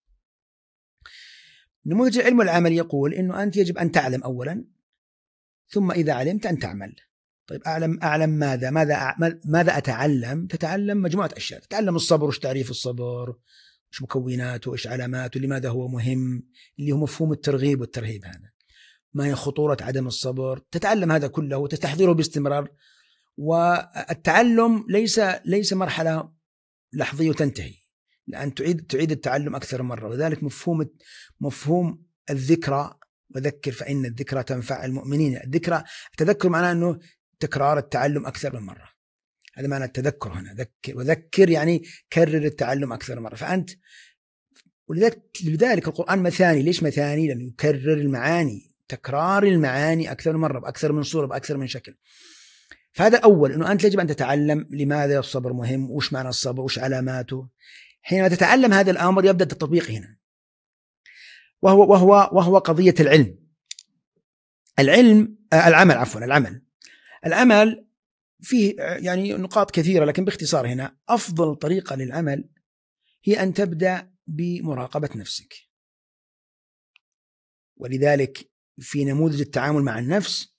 نموذج العلم والعمل يقول إنه أنت يجب أن تعلم أولا، ثم إذا علمت أن تعمل. طيب أعلم أعلم ماذا ماذا أعمل ماذا أتعلم؟ تتعلم مجموعة أشياء، تتعلم الصبر، وش تعريف الصبر، وش مكوناته، وش علاماته، لماذا هو مهم، اللي هو مفهوم الترغيب والترهيب، هذا ما هي خطورة عدم الصبر، تتعلم هذا كله وتستحضره باستمرار. والتعلم ليس ليس مرحلة لحظية وتنتهي، لأن تعيد تعيد التعلم أكثر مرة. وذلك مفهوم مفهوم الذكرى، وذكر فإن الذكرى تنفع المؤمنين. الذكرى، التذكر معناه أنه تكرار التعلم أكثر من مرة، هذا معنى التذكر هنا، ذكر، وذكر يعني كرر التعلم أكثر مرة. فأنت ولذلك لذلك القرآن مثاني. ليش مثاني؟ لأنه يكرر المعاني، تكرار المعاني أكثر مرة بأكثر من صورة بأكثر من شكل. فهذا أول، أنه أنت يجب أن تتعلم لماذا الصبر مهم، وش معنى الصبر، وش علاماته. حينما تتعلم هذا الأمر يبدأ التطبيق هنا، وهو وهو وهو قضية العلم. العلم آه العمل عفوا العمل العمل فيه يعني نقاط كثيرة، لكن باختصار هنا أفضل طريقة للعمل هي أن تبدأ بمراقبة نفسك. ولذلك في نموذج التعامل مع النفس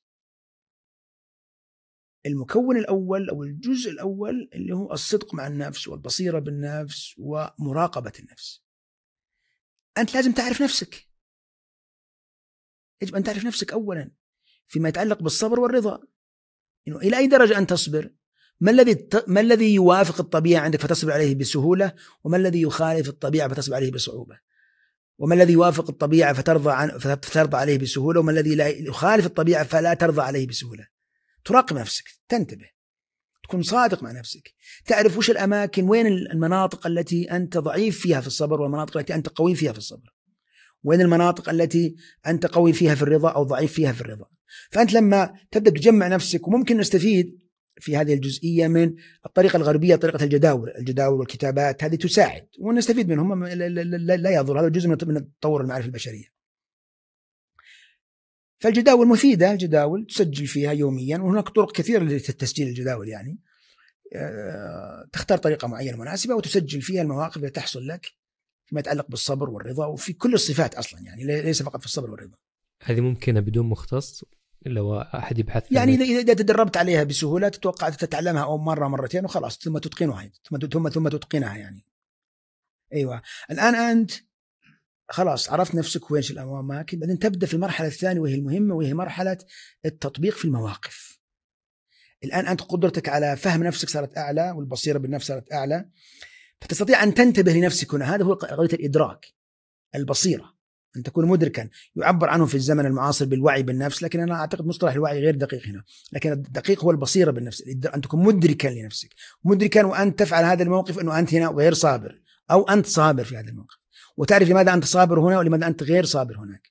المكون الأول أو الجزء الأول اللي هو الصدق مع النفس والبصيرة بالنفس ومراقبة النفس. أنت لازم تعرف نفسك، يجب أن تعرف نفسك أولا فيما يتعلق بالصبر والرضا. إنه إلى أي درجة أن تصبر؟ ما الذي ما الذي يوافق الطبيعة عندك فتصبر عليه بسهولة، وما الذي يخالف الطبيعة فتصبر عليه بصعوبة؟ وما الذي يوافق الطبيعة فترضى عن فترضى عليه بسهولة، وما الذي لا يخالف الطبيعة فلا ترضى عليه بسهولة؟ تراقب نفسك، تنتبه، تكون صادق مع نفسك، تعرف وش الأماكن، وين المناطق التي أنت ضعيف فيها في الصبر والمناطق التي أنت قوي فيها في الصبر، وين المناطق التي أنت قوي فيها في الرضا أو ضعيف فيها في الرضا. فأنت لما تبدأ تجمع نفسك، وممكن نستفيد في هذه الجزئية من الطريقة الغربية، طريقة الجداول الجداول والكتابات، هذه تساعد ونستفيد منهم، لا يضر، هذا جزء من تطور المعرفة البشرية. فالجداول مفيدة، الجداول تسجل فيها يوميا، وهناك طرق كثيرة لتسجيل الجداول، يعني تختار طريقة معينة مناسبة وتسجل فيها المواقف التي تحصل لك فيما يتعلق بالصبر والرضا، وفي كل الصفات أصلا، يعني ليس فقط في الصبر والرضا. هذه ممكنة بدون مختص لو أحد يبحث، يعني إذا إذا تدربت عليها بسهولة تتوقع تتعلمها أو مرة مرتين وخلاص، ثم تتقنها ثم ثم ثم تتقنها يعني. أيوة، الآن أنت خلاص عرفت نفسك وين الأماكن، بعدين تبدأ في المرحلة الثانية وهي المهمة، وهي مرحلة التطبيق في المواقف. الآن أنت قدرتك على فهم نفسك صارت أعلى، والبصيرة بالنفس صارت أعلى، فتستطيع أن تنتبه لنفسك هنا. هذا هو قضية الإدراك، البصيرة، أن تكون مدركا. يعبر عنه في الزمن المعاصر بالوعي بالنفس، لكن أنا أعتقد مصطلح الوعي غير دقيق هنا، لكن الدقيق هو البصيرة بالنفس، أن تكون مدركا لنفسك، مدركا وأن تفعل هذا الموقف أنه أنت هنا غير صابر، أو أنت صابر في هذا الموقف، وتعرف لماذا أنت صابر هنا ولماذا أنت غير صابر هناك.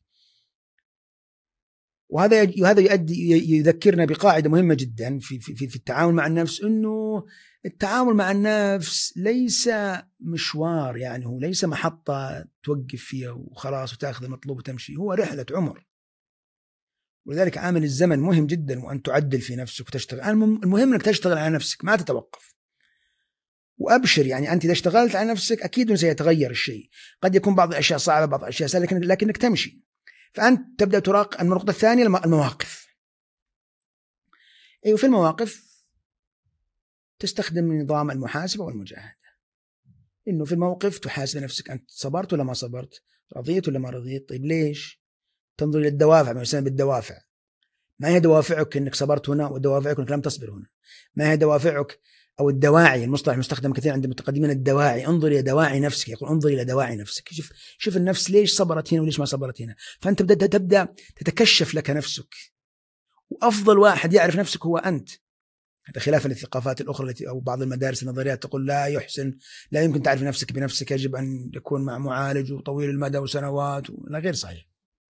وهذا هذا يؤدي يذكرنا بقاعدة مهمة جدا في في في التعامل مع النفس، إنه التعامل مع النفس ليس مشوار، يعني هو ليس محطة توقف فيها وخلاص وتأخذ المطلوب وتمشي، هو رحلة عمر. ولذلك عامل الزمن مهم جدا، وأن تعدل في نفسك وتشتغل. المهم أنك تشتغل على نفسك، ما تتوقف. وأبشر، يعني أنت إذا اشتغلت على نفسك أكيد سيتغير الشيء. قد يكون بعض الأشياء صعبة، بعض الأشياء سهلة، لكن لكنك تمشي. فأنت تبدأ تراقب. النقطة الثانية المواقف. أيوة، في المواقف تستخدم نظام المحاسبة والمجاهدة. إنه في الموقف تحاسب نفسك، أنت صبرت ولا ما صبرت، رضيت ولا ما رضيت، طيب ليش؟ تنظر إلى الدوافع، ما يسمى بالدوافع. ما هي دوافعك إنك صبرت هنا، ودوافعك إنك لم تصبر هنا؟ ما هي دوافعك أو الدواعي، المصطلح المستخدم كثير عند المتقدمين، الدواعي. انظر إلى دواعي نفسك، يقول انظر إلى دواعي نفسك. شوف شوف النفس ليش صبرت هنا وليش ما صبرت هنا. فأنت تبدأ تبدأ تتكشف لك نفسك، وأفضل واحد يعرف نفسك هو أنت. هذا خلافا للثقافات الأخرى التي أو بعض المدارس النظريات تقول لا يحسن، لا يمكن تعرف نفسك بنفسك، يجب أن يكون مع معالج وطويل المدى وسنوات. لا، غير صحيح.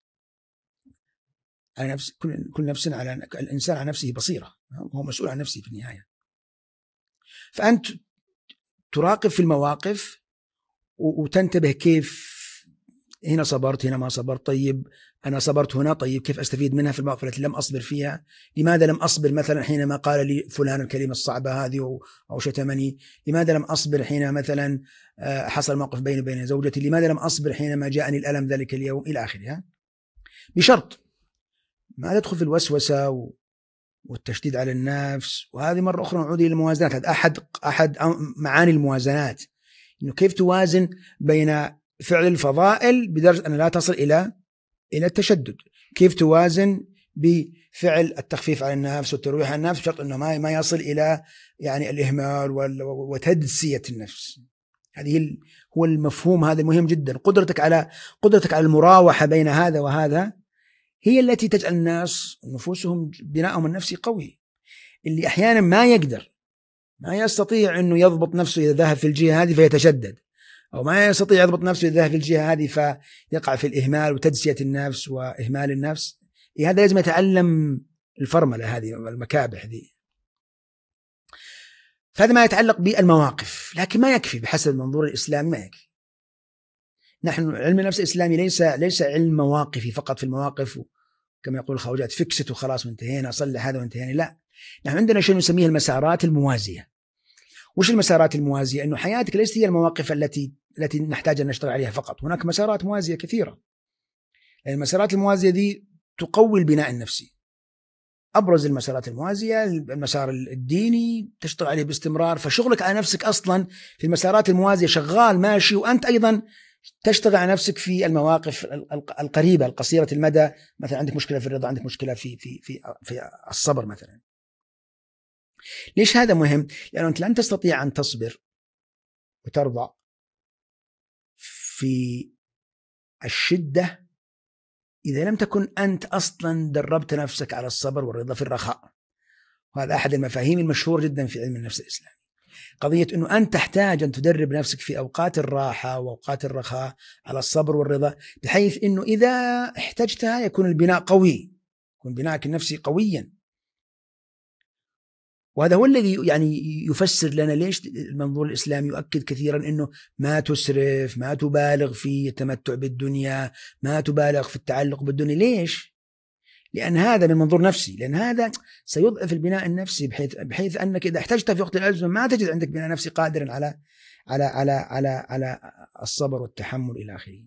على نفس كل كل نفس على الإنسان على نفسه بصيرة، هو مسؤول عن نفسه في النهاية. فأنت تراقب في المواقف وتنتبه كيف هنا صبرت، هنا ما صبرت. طيب أنا صبرت هنا، طيب كيف أستفيد منها في المواقف التي لم أصبر فيها؟ لماذا لم أصبر مثلا حينما قال لي فلان الكلمة الصعبة هذه أو شتمني؟ لماذا لم أصبر حين مثلا حصل موقف بيني وبين زوجتي؟ لماذا لم أصبر حينما جاءني الألم ذلك اليوم؟ إلى آخره. بشرط ما تدخل في الوسوسة والتشديد على النفس. وهذه مرة أخرى نعود إلى الموازنات. هذا أحد أحد معاني الموازنات، إنه كيف توازن بين فعل الفضائل بدرجة أن لا تصل إلى إلى التشدد، كيف توازن بفعل التخفيف على النفس والترويح على النفس بشرط أنه ما ما يصل إلى يعني الإهمال وتدسية النفس. هذه هو المفهوم هذا مهم جدا. قدرتك على قدرتك على المراوحة بين هذا وهذا هي التي تجعل الناس نفوسهم بناءهم النفسي قوي. اللي أحيانا ما يقدر ما يستطيع أنه يضبط نفسه إذا ذهب في الجهة هذه فيتشدد، أو ما يستطيع يضبط نفسه إذا ذهب في الجهة هذه فيقع في الإهمال وتدسية النفس وإهمال النفس. هذا لازم يتعلم الفرملة هذه والمكابح ذي. فهذا ما يتعلق بالمواقف، لكن ما يكفي بحسب المنظور الإسلامي، ما يكفي. نحن علم النفس الإسلامي ليس ليس علم مواقفي فقط في المواقف كما يقول الخواجات فكست وخلاص وانتهينا، صلح هذا وانتهينا. لا، نحن عندنا شيء نسميه المسارات الموازية. وش المسارات الموازية؟ أنه حياتك ليست هي المواقف التي التي نحتاج أن نشتغل عليها فقط، هناك مسارات موازية كثيرة. المسارات الموازية دي تقوي البناء النفسي. أبرز المسارات الموازية المسار الديني، تشتغل عليه باستمرار، فشغلك على نفسك أصلا في المسارات الموازية شغال ماشي، وأنت أيضا تشتغل على نفسك في المواقف القريبة القصيرة المدى. مثلا عندك مشكلة في الرضا، عندك مشكلة في في في في الصبر مثلا. ليش هذا مهم؟ لأنه أنت لن تستطيع أن تصبر وترضى في الشدة إذا لم تكن أنت أصلا دربت نفسك على الصبر والرضا في الرخاء. وهذا أحد المفاهيم المشهور جدا في علم النفس الإسلامي، قضية أنه أنت تحتاج أن تدرب نفسك في أوقات الراحة وأوقات الرخاء على الصبر والرضا، بحيث أنه إذا احتجتها يكون البناء قوي، يكون بناءك النفسي قويا. وهذا هو الذي يعني يفسر لنا ليش المنظور الإسلامي يؤكد كثيرا أنه ما تسرف، ما تبالغ في التمتع بالدنيا، ما تبالغ في التعلق بالدنيا. ليش؟ لأن هذا من منظور نفسي، لأن هذا سيضعف البناء النفسي، بحيث بحيث أنك إذا احتجت في وقت الأزمة ما تجد عندك بناء نفسي قادرا على على على على على الصبر والتحمل إلى آخره.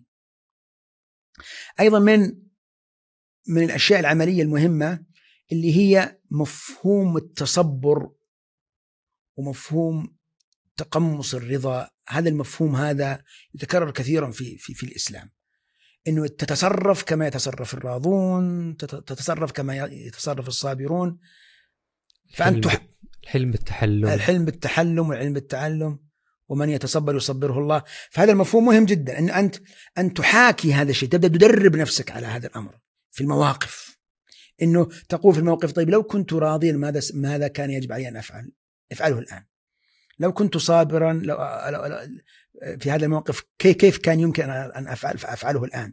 أيضا من من الأشياء العملية المهمة اللي هي مفهوم التصبر ومفهوم تقمص الرضا. هذا المفهوم هذا يتكرر كثيرا في في في الإسلام، إنه تتصرف كما يتصرف الراضون، تتصرف كما يتصرف الصابرون. فأنت الحلم بالتحلم، الحلم بالتحلم والعلم بالتعلم، ومن يتصبر يصبره الله. فهذا المفهوم مهم جدا، أن أنت أن تحاكي هذا الشيء، تبدأ تدرب نفسك على هذا الأمر في المواقف، إنه تقول في الموقف طيب لو كنت راضيا ماذا ماذا كان يجب علي أن أفعل؟ افعله الآن. لو كنت صابرا لو في هذا الموقف كيف كان يمكن أن أفعل فأفعله الآن.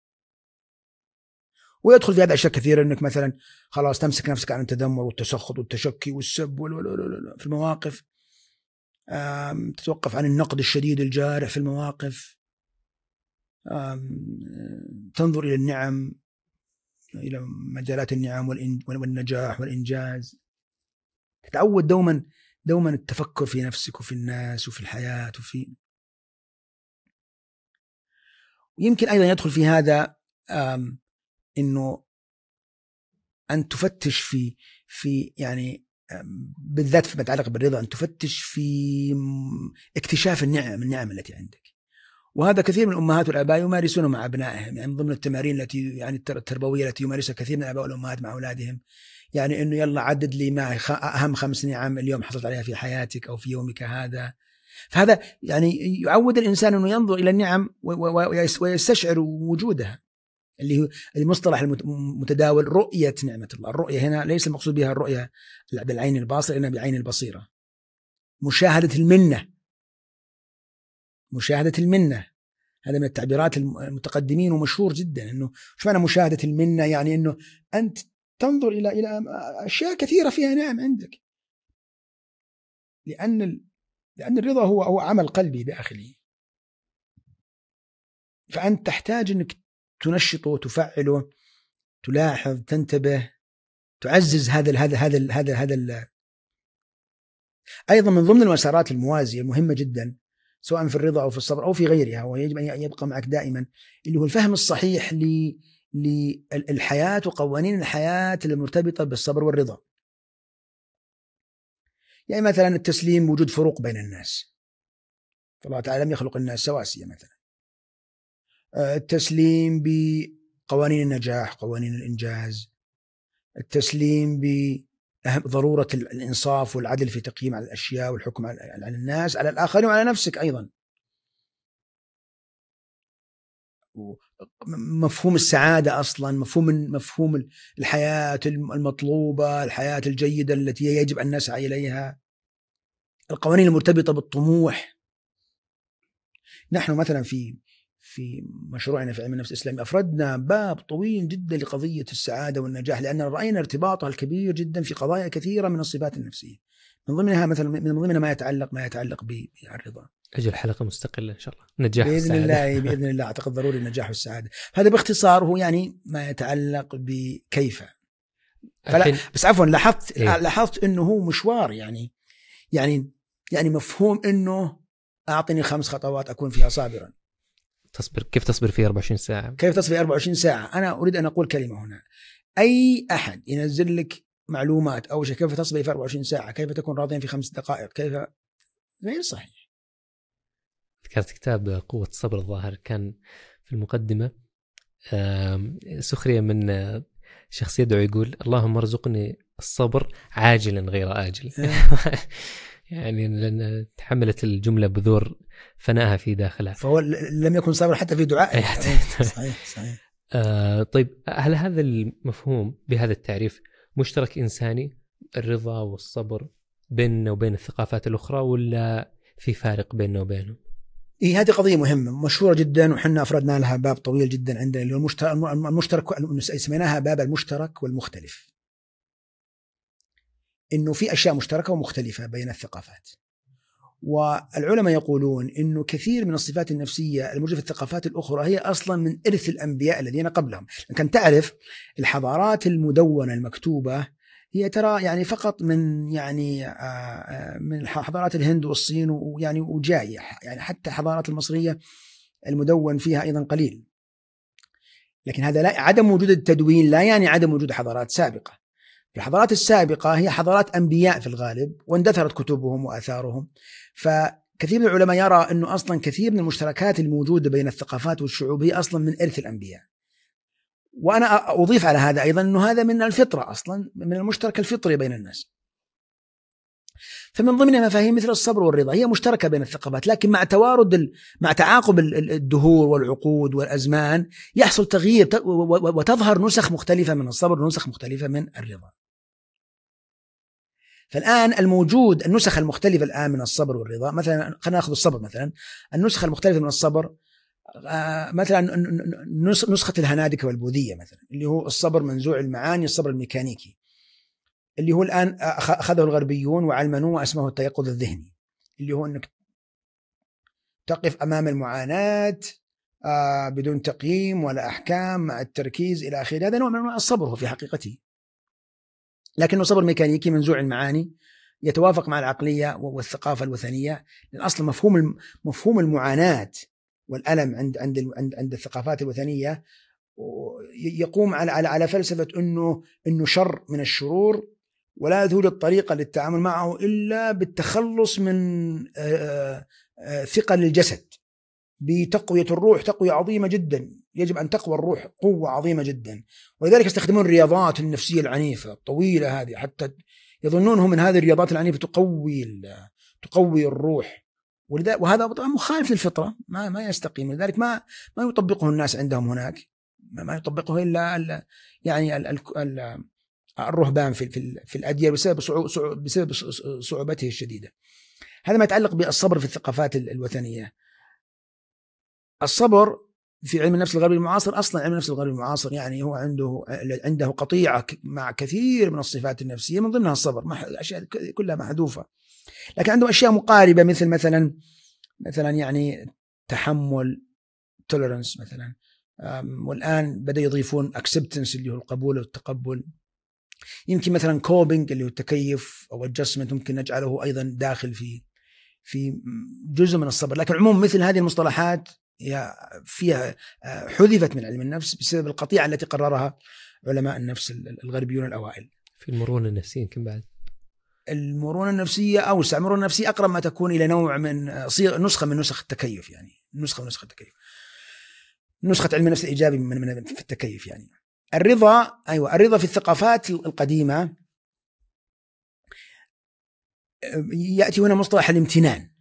ويدخل في هذا أشياء كثيرة، إنك مثلا خلاص تمسك نفسك عن التذمر والتسخط والتشكي والسب في المواقف، تتوقف عن النقد الشديد الجارح في المواقف، تنظر إلى النعم، إلى مجالات النعم والنجاح والإنجاز. تتعود دوما دوما التفكر في نفسك وفي الناس وفي الحياة وفي. يمكن أيضا يدخل في هذا إنه أن تفتش في في يعني بالذات فيما يتعلق بالرضا، أن تفتش في اكتشاف النعم النعم التي عندك. وهذا كثير من الأمهات والآباء يمارسونه مع أبنائهم، يعني من ضمن التمارين التي يعني التربوية التي يمارسها كثير من الآباء والأمهات مع أولادهم، يعني إنه يلا عدد لي ما أهم خمس نعم اليوم حصلت عليها في حياتك أو في يومك هذا. فهذا يعني يعود الإنسان أنه ينظر إلى النعم ويستشعر وجودها، اللي هو المصطلح المتداول رؤية نعمة الله. الرؤية هنا ليس المقصود بها الرؤية بالعين الباصرة، إنما بعين البصيرة، مشاهدة المنة، مشاهدة المنة. هذا من التعبيرات المتقدمين ومشهور جدا. إنه شو معنى مشاهدة المنة؟ يعني إنه أنت تنظر إلى إلى أشياء كثيرة فيها نعم عندك، لأن لأن الرضا هو هو عمل قلبي داخلي، فأنت تحتاج إنك تنشطه، تفعله، تلاحظ، تنتبه، تعزز هذا هذا هذا هذا هذا. أيضا من ضمن المسارات الموازية المهمة جدا سواء في الرضا أو في الصبر أو في غيرها، ويجب أن يبقى معك دائما، اللي هو الفهم الصحيح للحياة وقوانين الحياة المرتبطة بالصبر والرضا. يعني مثلا التسليم وجود فروق بين الناس، فالله تعالى لم يخلق الناس سواسية. مثلا التسليم بقوانين النجاح، قوانين الإنجاز، التسليم بضرورة الإنصاف والعدل في تقييم على الأشياء والحكم على الناس، على الآخرين وعلى نفسك أيضا. مفهوم السعادة أصلا، مفهوم مفهوم الحياة المطلوبة، الحياة الجيدة التي يجب أن نسعى إليها، القوانين المرتبطة بالطموح. نحن مثلا في في مشروعنا في علم النفس الإسلامي أفردنا باب طويل جدا لقضية السعادة والنجاح، لأن رأينا ارتباطها الكبير جدا في قضايا كثيرة من الصفات النفسية، من ضمنها مثلا من ضمنها ما يتعلق ما يتعلق بالرضا. أجل حلقة مستقلة إن شاء الله، نجاح بإذن والسعادة. الله بإذن الله أعتقد ضروري النجاح والسعادة. هذا باختصار هو يعني ما يتعلق بكيف. فلا بس عفوا لاحظت إيه؟ لاحظت إنه هو مشوار، يعني يعني يعني مفهوم إنه أعطني خمس خطوات أكون فيها صابرا. تصبر كيف تصبر في أربعة وعشرين ساعة؟ كيف تصبر في أربعة وعشرين ساعة؟ أنا أريد أن أقول كلمة هنا. أي أحد ينزل لك معلومات أو شيء كيف تصبر في أربعة وعشرين ساعة، كيف تكون راضيا في خمس دقائق، كيف، غير صحيح. ذكرت كتاب قوة الصبر الظاهر، كان في المقدمة سخرية من شخص يدعو يقول اللهم ارزقني الصبر عاجلا غير آجل. يعني لأن تحملت الجملة بذور فناها في داخلها، فهو لم يكن صابر حتى في دعائه. صحيح صحيح. آه طيب، هل هذا المفهوم بهذا التعريف مشترك إنساني، الرضا والصبر، بيننا وبين الثقافات الأخرى، ولا في فارق بيننا وبينهم؟ إيه، هذه قضية مهمة مشهورة جدا، وحنا أفردنا لها باب طويل جدا عندنا، اللي هو المشترك, المشترك سميناها باب المشترك والمختلف. إنه في أشياء مشتركة ومختلفة بين الثقافات، والعلماء يقولون إنه كثير من الصفات النفسية الموجودة في الثقافات الأخرى هي أصلا من إرث الأنبياء الذين قبلهم. لكن تعرف الحضارات المدونة المكتوبة هي ترى يعني فقط من يعني من حضارات الهند والصين ويعني وجاي، يعني حتى حضارات المصرية المدون فيها أيضا قليل. لكن هذا لا، عدم وجود التدوين لا يعني عدم وجود حضارات سابقة. الحضارات السابقة هي حضارات أنبياء في الغالب، واندثرت كتبهم وآثارهم. فكثير من العلماء يرى أنه أصلا كثير من المشتركات الموجودة بين الثقافات والشعوب هي أصلا من إرث الأنبياء. وأنا أضيف على هذا أيضا أنه هذا من الفطرة، أصلا من المشترك الفطري بين الناس. فمن ضمن مفاهيم مثل الصبر والرضا هي مشتركة بين الثقافات، لكن مع توارد ال... مع تعاقب الدهور والعقود والأزمان يحصل تغيير وتظهر نسخ مختلفة من الصبر ونسخ مختلفة من الرضا. فالآن الموجود النسخ المختلفة الآن من الصبر والرضا، مثلا خلينا نأخذ الصبر مثلا، النسخة المختلفة من الصبر مثلا نسخة الهنادكة والبوذية مثلا، اللي هو الصبر منزوع المعاني، الصبر الميكانيكي، اللي هو الآن أخذه الغربيون وعلمنوه واسمه التيقظ الذهني، اللي هو أنك تقف أمام المعاناة بدون تقييم ولا أحكام مع التركيز إلى آخره. هذا نوع من الصبر هو في حقيقته، لكنه صبر ميكانيكي منزوع المعاني، يتوافق مع العقلية والثقافة الوثنية. لأن أصلا مفهوم مفهوم المعاناة والألم عند عند عند عند الثقافات الوثنية يقوم على على على فلسفة إنه إنه شر من الشرور، ولا توجد طريقة للتعامل معه إلا بالتخلص من ثقل الجسد بتقوية الروح، تقوية عظيمة جدا. يجب أن تقوى الروح قوة عظيمة جدا، ولذلك يستخدمون الرياضات النفسية العنيفة الطويلة هذه، حتى يظنونهم من هذه الرياضات العنيفة تقوي تقوي الروح. وهذا طبعا مخالف للفطرة، ما ما يستقيم. لذلك ما ما يطبقه الناس عندهم هناك، ما يطبقه إلا يعني ال ال ال الرهبان في في في الأديرة بسبب صعوبة بسبب صعوبته الشديدة. هذا ما يتعلق بالصبر في الثقافات الوثنية. الصبر في علم النفس الغربي المعاصر، أصلا علم النفس الغربي المعاصر يعني هو عنده عنده قطيعة مع كثير من الصفات النفسية، من ضمنها الصبر، أشياء كلها محذوفة، لكن عنده أشياء مقاربة مثل مثلا مثلا يعني تحمل tolerance مثلا، والآن بدأ يضيفون acceptance اللي هو القبول والتقبل. يمكن مثلا coping اللي هو التكيف أو adjustment ممكن نجعله أيضا داخل في في جزء من الصبر. لكن عموما مثل هذه المصطلحات فيها حذفت من علم النفس بسبب القطيعة التي قررها علماء النفس الغربيون الأوائل. في المرونة النفسية يمكن بعد المرونة النفسية أوسع. المرونة النفسية أقرب ما تكون إلى نوع من نسخة من نسخ التكيف، يعني نسخة من نسخة التكيف، نسخة علم النفس الإيجابي من من في التكيف. يعني الرضا، أيوة الرضا في الثقافات القديمة يأتي هنا مصطلح الامتنان،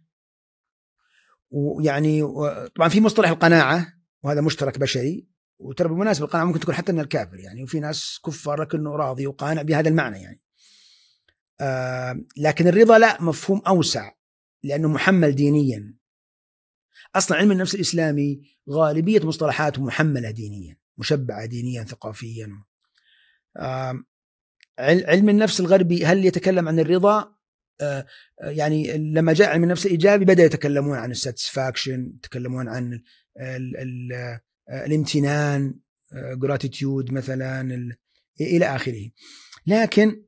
ويعني طبعا في مصطلح القناعة وهذا مشترك بشري، وترى بالمناسبة القناعة ممكن تكون حتى من الكافر يعني، وفي ناس كفار لكنه راضي وقانع بهذا المعنى يعني. آه لكن الرضا لا، مفهوم أوسع لأنه محمل دينيا. أصلا علم النفس الإسلامي غالبية مصطلحاته محملة دينيا، مشبعة دينيا ثقافيا. علم النفس الغربي هل يتكلم عن الرضا؟ يعني لما جاء علم النفس الإيجابي بدأ يتكلمون عن الساتسفاكشن، يتكلمون عن ال ال الامتنان، gratitude مثلا، إلى آخره. لكن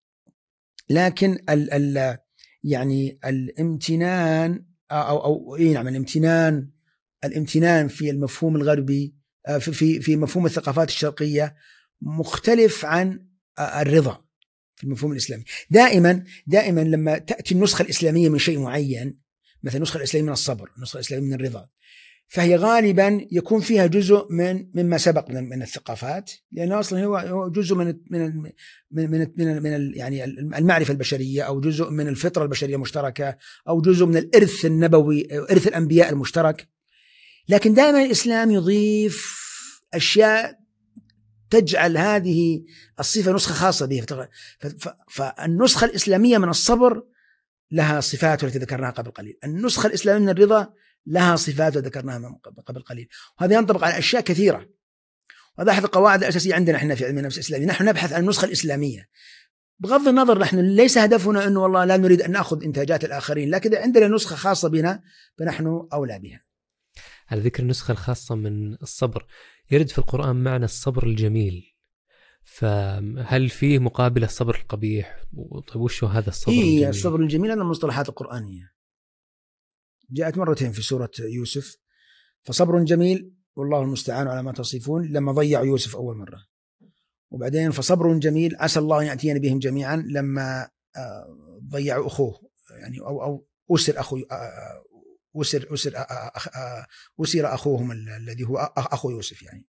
لكن ال ال يعني الامتنان أو أو إيه نعم الامتنان الامتنان في المفهوم الغربي، في في في مفهوم الثقافات الشرقية مختلف عن الرضا في المفهوم الإسلامي. دائما دائما لما تأتي النسخة الإسلامية من شيء معين، مثل النسخة الإسلامية من الصبر، النسخة الإسلامية من الرضا، فهي غالبا يكون فيها جزء من مما سبق من من الثقافات، لأنه أصلا هو جزء من من من من, من, من يعني المعرفة البشرية، أو جزء من الفطرة البشرية المشتركة، أو جزء من الإرث النبوي، إرث الأنبياء المشترك. لكن دائما الإسلام يضيف أشياء تجعل هذه الصفة نسخة خاصة به. فالنسخة الإسلامية من الصبر لها صفات التي ذكرناها قبل قليل، النسخة الإسلامية من الرضا لها صفات ذكرناها قبل قليل، وهذا ينطبق على أشياء كثيرة. وهذا أحد القواعد الأساسية عندنا احنا في علم النفس الإسلامي، نحن نبحث عن النسخة الإسلامية بغض النظر، نحن ليس هدفنا أنه والله لا نريد أن نأخذ إنتاجات الآخرين، لكن عندنا نسخة خاصة بنا فنحن أولى بها. على ذكر النسخة الخاصة من الصبر، يرد في القرآن معنى الصبر الجميل، فهل فيه مقابل الصبر القبيح؟ طيب وش هذا الصبر إيه الجميل؟ الصبر الجميل أنا من المصطلحات القرآنية، جاءت مرتين في سورة يوسف، فصبر جميل والله المستعان على ما تصفون لما ضيعوا يوسف أول مرة، وبعدين فصبر جميل عسى الله أن يأتينا بهم جميعا لما ضيعوا أخوه، يعني أو أو أسر أخو أسر أسر أسر أخوهم الذي هو أخو يوسف يعني.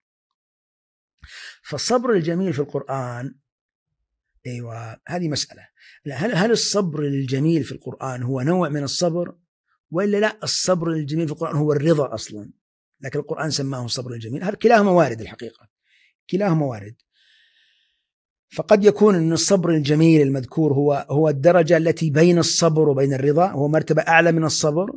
فالصبر الجميل في القرآن أيوة هذه مسألة، هل هل الصبر الجميل في القرآن هو نوع من الصبر وإلا لا؟ الصبر الجميل في القرآن هو الرضا أصلا، لكن القرآن سماه الصبر الجميل. هذا كلاهما وارد الحقيقة، كلاهما وارد. فقد يكون أن الصبر الجميل المذكور هو هو الدرجة التي بين الصبر وبين الرضا، هو مرتبة أعلى من الصبر.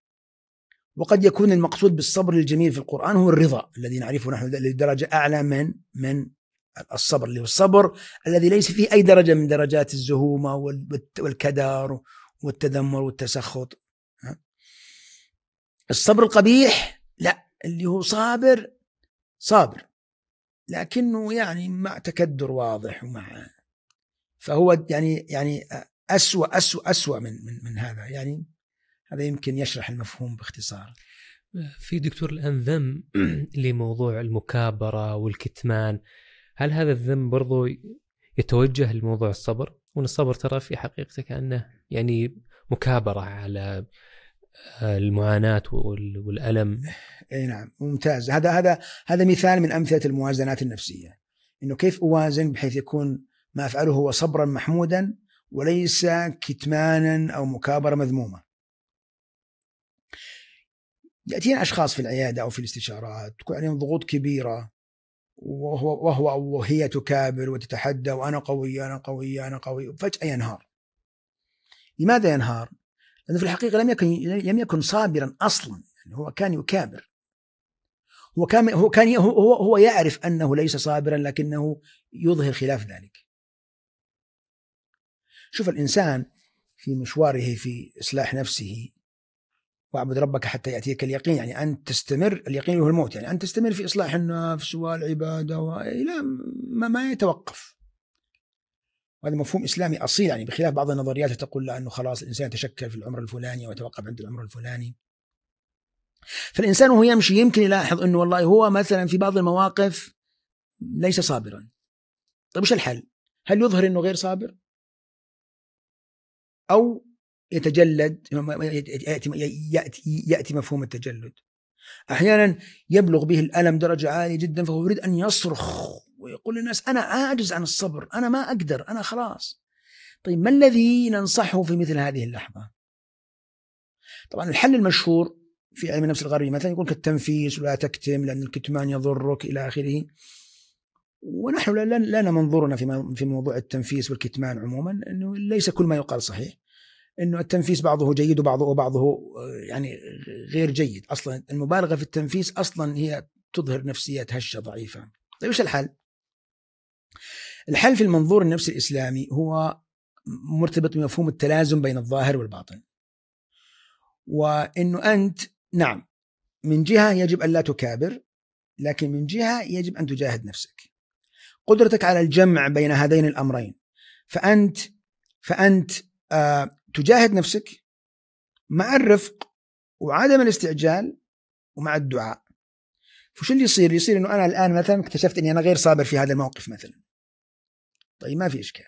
وقد يكون المقصود بالصبر الجميل في القرآن هو الرضا الذي نعرفه نحن لدرجة أعلى من من الصبر، اللي هو الصبر الذي ليس فيه أي درجة من درجات الزهومة والكدر والتذمر والتسخط. الصبر القبيح لا، اللي هو صابر صابر لكنه يعني مع تكدر واضح، ومع فهو يعني يعني أسوأ أسوأ أسوأ من من من هذا. يعني هذا يمكن يشرح المفهوم باختصار. في دكتور الآن ذم لموضوع المكابرة والكتمان، هل هذا الذم برضو يتوجه لموضوع الصبر؟ وأن الصبر ترى في حقيقته كأنه يعني مكابرة على المعاناة والألم. اي نعم ممتاز. هذا هذا هذا مثال من أمثلة الموازنات النفسية، إنه كيف أوازن بحيث يكون ما أفعله هو صبرا محمودا وليس كتمانا أو مكابرة مذمومة. يأتينا أشخاص في العيادة أو في الاستشارات تكون عليهم ضغوط كبيرة، وهو وهو أو وهي تكابر وتتحدى وأنا قوي أنا قوي أنا قوي، فجأة ينهار. لماذا ينهار؟ لأنه في الحقيقة لم يكن لم يكن صابرا أصلا، يعني هو كان يكابر، هو كان هو كان هو هو يعرف أنه ليس صابرا لكنه يظهر خلاف ذلك. شوف الإنسان في مشواره في إصلاح نفسه، واعبد ربك حتى يأتيك اليقين، يعني أن تستمر، اليقين هو الموت، يعني أن تستمر في إصلاح النفس والعبادة وإلى ما, ما يتوقف. وهذا مفهوم إسلامي أصيل، يعني بخلاف بعض النظريات تقول لا أنه خلاص الإنسان يتشكل في العمر الفلاني ويتوقف عند العمر الفلاني. فالإنسان وهو يمشي يمكن يلاحظ أنه والله هو مثلا في بعض المواقف ليس صابرا. طيب وش الحل؟ هل يظهر أنه غير صابر أو يتجلد؟ يأتي, يأتي, يأتي مفهوم التجلد. أحيانا يبلغ به الألم درجة عالية جدا فهو يريد أن يصرخ ويقول للناس أنا عاجز عن الصبر، أنا ما أقدر، أنا خلاص. طيب ما الذي ننصحه في مثل هذه اللحظة؟ طبعا الحل المشهور في علم النفس الغربي مثلا يقول التنفيس ولا تكتم لأن الكتمان يضرك إلى آخره. ونحن لنا منظورنا في في موضوع التنفيس والكتمان عموما أنه ليس كل ما يقال صحيح. إنه التنفيس بعضه جيد وبعضه وبعضه يعني غير جيد. أصلا المبالغة في التنفيس أصلا هي تظهر نفسيات هشة ضعيفة. طيب إيش الحل؟ الحل في المنظور النفسي الإسلامي هو مرتبط بمفهوم التلازم بين الظاهر والباطن، وإنه أنت نعم من جهة يجب أن لا تكابر، لكن من جهة يجب أن تجاهد نفسك. قدرتك على الجمع بين هذين الأمرين، فأنت فأنت آه تجاهد نفسك مع الرفق وعدم الاستعجال ومع الدعاء. فشو اللي يصير؟ يصير إنه أنا الآن مثلا اكتشفت إني أنا غير صابر في هذا الموقف مثلا. طيب ما في إشكال.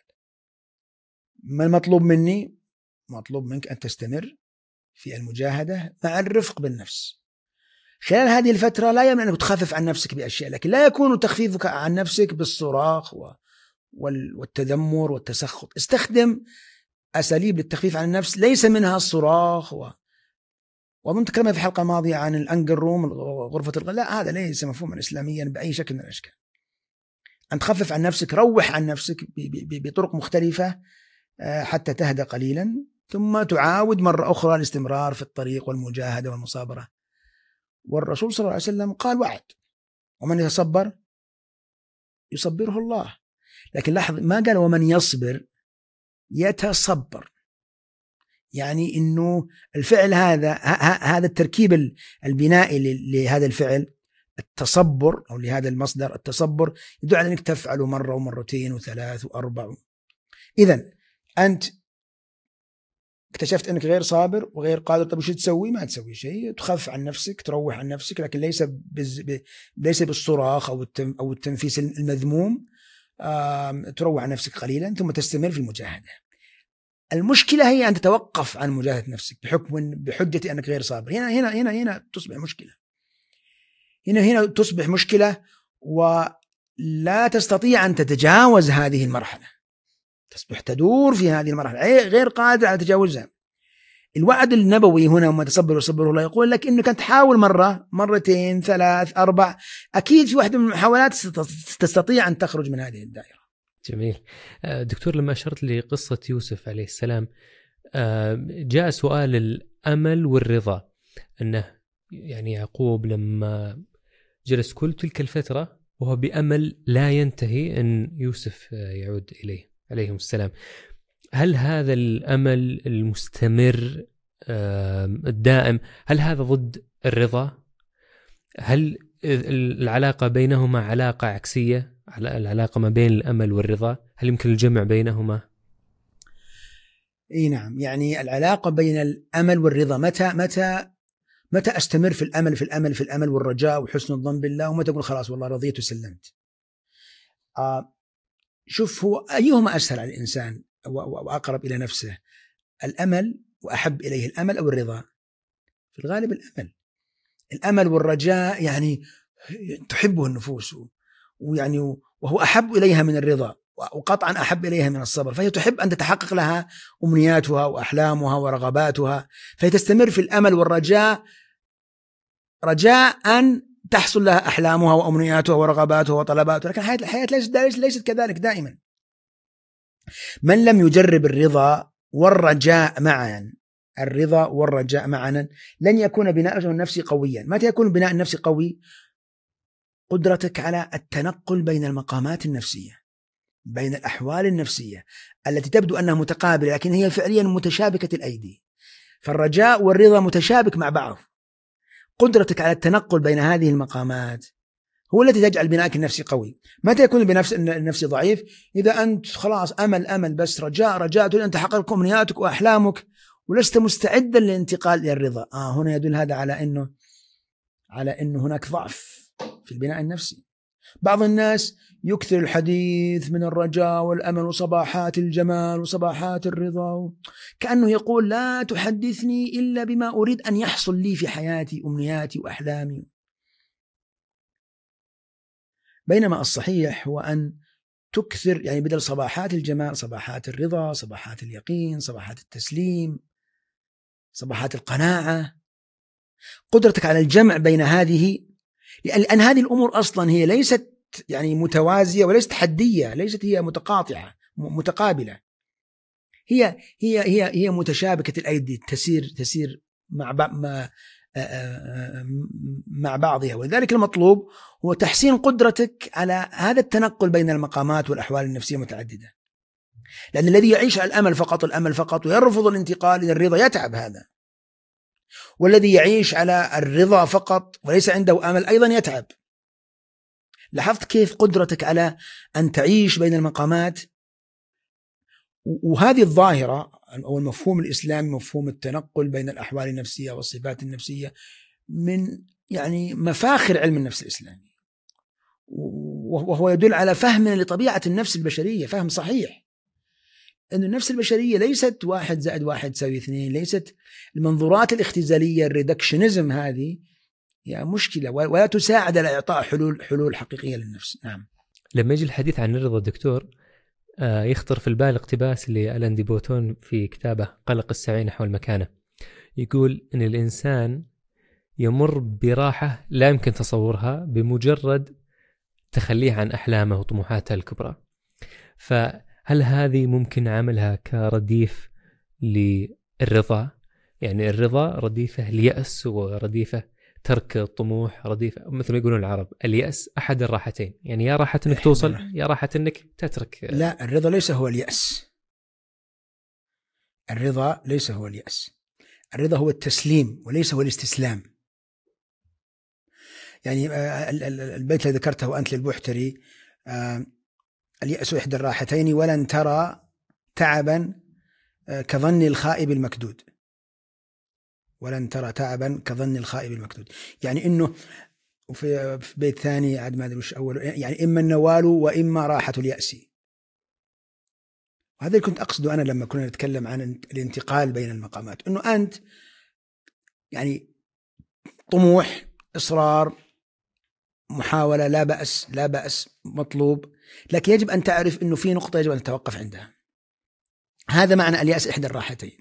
ما المطلوب مني؟ مطلوب منك أن تستمر في المجاهدة مع الرفق بالنفس. خلال هذه الفترة لا يمنع أنك تخفف عن نفسك بأشياء، لكن لا يكون تخفيفك عن نفسك بالصراخ والتذمر والتسخط. استخدم أساليب للتخفيف عن النفس ليس منها الصراخ و... وأظن تكلمنا في الحلقة الماضية عن الأنجر روم، غرفة الغلاء. لا، هذا ليس مفهوما إسلاميا بأي شكل من الأشكال. أن تخفف عن نفسك، روح عن نفسك بطرق مختلفة حتى تهدى قليلا، ثم تعاود مرة أخرى الاستمرار في الطريق والمجاهدة والمصابرة. والرسول صلى الله عليه وسلم قال وعد: ومن يتصبر يصبره الله. لكن لاحظ ما قال ومن يصبر يتصبر، يعني إنه الفعل هذا هذا التركيب البنائي لهذا الفعل التصبر أو لهذا المصدر التصبر يدل على أنك تفعله مرة ومرتين وثلاث وأربع. إذن أنت اكتشفت أنك غير صابر وغير قادر. طب وش تسوي؟ ما تسوي شيء، تخف عن نفسك، تروح عن نفسك، لكن ليس بز... ب... ليس بالصراخ أو التم... أو التنفيس المذموم. تروح عن نفسك قليلا ثم تستمر في المجاهدة. المشكلة هي أن تتوقف عن مجاهدة نفسك بحكم بحجة أنك غير صابر. هنا هنا هنا هنا تصبح مشكلة. هنا هنا تصبح مشكلة ولا تستطيع أن تتجاوز هذه المرحلة، تصبح تدور في هذه المرحلة غير قادر على تجاوزها. الوعد النبوي هنا وما تصبر وصبر الله يقول لك إنك أنت تحاول مرة مرتين ثلاث أربع، أكيد في واحدة من المحاولات تستطيع أن تخرج من هذه الدائرة. جميل. دكتور، لما أشرت لي قصة يوسف عليه السلام جاء سؤال الأمل والرضا، أنه يعني يعقوب لما جلس كل تلك الفترة وهو بأمل لا ينتهي أن يوسف يعود إليه عليهم السلام. هل هذا الأمل المستمر الدائم هل هذا ضد الرضا؟ هل العلاقة بينهما علاقة عكسية، العلاقة ما بين الأمل والرضا؟ هل يمكن الجمع بينهما؟ اي نعم، يعني العلاقة بين الأمل والرضا. متى متى متى أستمر في الأمل في الأمل في الأمل والرجاء وحسن الظن بالله، ومتى أقول خلاص والله رضيت وسلمت؟ آه شوف، هو أيهما أسهل على الإنسان وأقرب إلى نفسه، الأمل وأحب إليه الأمل أو الرضا؟ في الغالب الأمل. الأمل والرجاء يعني تحبه النفوس، ويعني وهو أحب إليها من الرضا، وقطعا أحب إليها من الصبر. فهي تحب أن تتحقق لها أمنياتها وأحلامها ورغباتها، فهي تستمر في الأمل والرجاء رجاء أن تحصل لها أحلامها وأمنياتها ورغباتها وطلباتها. لكن الحياة ليست ليست كذلك دائما. من لم يجرب الرضا والرجاء معا الرضا والرجاء معا لن يكون بناءه النفسي قويا. متى يكون البناء النفسي قوي؟ قدرتك على التنقل بين المقامات النفسية، بين الأحوال النفسية التي تبدو أنها متقابلة لكن هي فعليا متشابكة الأيدي. فالرجاء والرضا متشابك مع بعض. قدرتك على التنقل بين هذه المقامات هو التي تجعل بناءك النفسي قوي. متى يكون بنفس النفسي ضعيف؟ إذا أنت خلاص أمل أمل بس، رجاء رجاء، تريد أن تحقق أمنياتك وأحلامك ولست مستعدا للانتقال إلى الرضا. آه هنا يدل هذا على أنه على أنه هناك ضعف في البناء النفسي. بعض الناس يكثر الحديث من الرجاء والأمل وصباحات الجمال وصباحات الرضا، كأنه يقول لا تحدثني إلا بما أريد أن يحصل لي في حياتي، أمنياتي وأحلامي. بينما الصحيح هو أن تكثر، يعني بدل صباحات الجمال صباحات الرضا، صباحات اليقين، صباحات التسليم، صباحات القناعة. قدرتك على الجمع بين هذه، لأن هذه الأمور أصلا هي ليست يعني متوازية وليست حدية، ليست هي متقاطعة متقابلة، هي هي هي هي متشابكة الأيدي، تسير تسير مع مع مع بعضها. ولذلك المطلوب هو تحسين قدرتك على هذا التنقل بين المقامات والأحوال النفسية المتعددة. لأن الذي يعيش على الأمل فقط الأمل فقط ويرفض الانتقال إلى الرضا يتعب هذا، والذي يعيش على الرضا فقط وليس عنده أمل أيضا يتعب. لاحظت كيف قدرتك على أن تعيش بين المقامات؟ وهذه الظاهرة أو المفهوم الإسلامي، مفهوم التنقل بين الأحوال النفسية والصفات النفسية، من يعني مفاخر علم النفس الإسلامي، وهو يدل على فهم لطبيعة النفس البشرية، فهم صحيح. أن النفس البشرية ليست واحد زائد واحد تساوي اثنين، ليست المنظورات الاختزالية الريدكشنزم هذه يعني مشكلة ولا تساعد على إعطاء حلول حلول حقيقية للنفس. نعم. لما يجي الحديث عن الرضا دكتور، يخطر في البال اقتباس لألان دي بوتون في كتابه قلق السعي نحو المكانة، يقول إن الإنسان يمر براحة لا يمكن تصورها بمجرد تخليه عن أحلامه وطموحاته الكبرى. فهل هذه ممكن عملها كرديف للرضا؟ يعني الرضا رديفة اليأس ورديفة ترك الطموح، رديفة مثل ما يقولون العرب اليأس أحد الراحتين، يعني يا راحة أنك توصل يا راحة أنك تترك. لا، الرضا ليس هو اليأس. الرضا ليس هو اليأس، الرضا هو التسليم وليس هو الاستسلام. يعني البيت الذي ذكرته أنت للبحتري، اليأس إحدى الراحتين ولن ترى تعبا كظن الخائب المكدود، ولن ترى تعبا كظن الخائب المكدود. يعني إنه في بيت ثاني عاد ما أدري وش أول، يعني إما النوال وإما راحة اليأس. وهذا اللي كنت أقصده أنا لما كنا نتكلم عن الانتقال بين المقامات، إنه أنت يعني طموح، إصرار، محاولة، لا بأس لا بأس، مطلوب، لكن يجب أن تعرف إنه في نقطة يجب أن تتوقف عندها. هذا معنى اليأس إحدى الراحتين.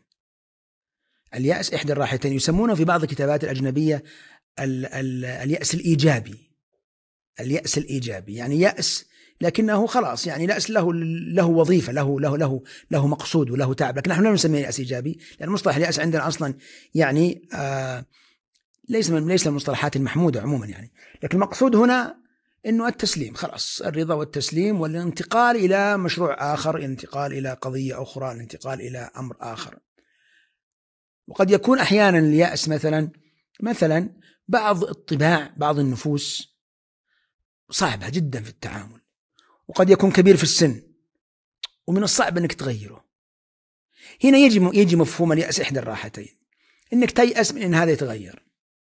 اليأس إحدى الراحتين يسمونه في بعض الكتابات الأجنبية ال ال اليأس الإيجابي. اليأس الإيجابي يعني يأس لكنه خلاص، يعني يأس له له وظيفة، له له له له مقصود وله تعب، لكن نحن لا نسميه يأس إيجابي، لأن مصطلح اليأس عندنا أصلا يعني آه ليس من ليس المصطلحات المحمودة عموما يعني. لكن المقصود هنا إنه التسليم، خلاص الرضا والتسليم والانتقال إلى مشروع آخر، الانتقال إلى قضية أخرى، الانتقال إلى أمر آخر. وقد يكون أحيانا اليأس مثلا مثلا بعض الطباع، بعض النفوس صعبة جدا في التعامل، وقد يكون كبير في السن ومن الصعب أنك تغيره. هنا يجي يجي مفهوم اليأس إحدى الراحتين، إنك تيأس من أن هذا يتغير.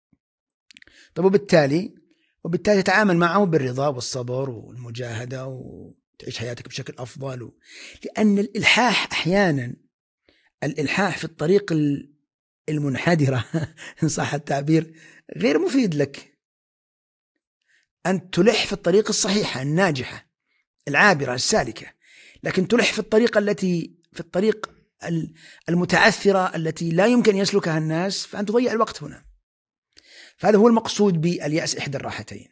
طب وبالتالي وبالتالي تتعامل معه بالرضا والصبر والمجاهدة وتعيش حياتك بشكل أفضل. و... لأن الإلحاح أحيانا، الإلحاح في الطريق المنحدرة إن صح التعبير غير مفيد لك. أن تلح في الطريق الصحيحة الناجحة العابرة السالكة، لكن تلح في الطريقة التي في الطريق المتعثرة التي لا يمكن يسلكها الناس، فأنت تضيع الوقت هنا. فهذا هو المقصود باليأس إحدى الراحتين.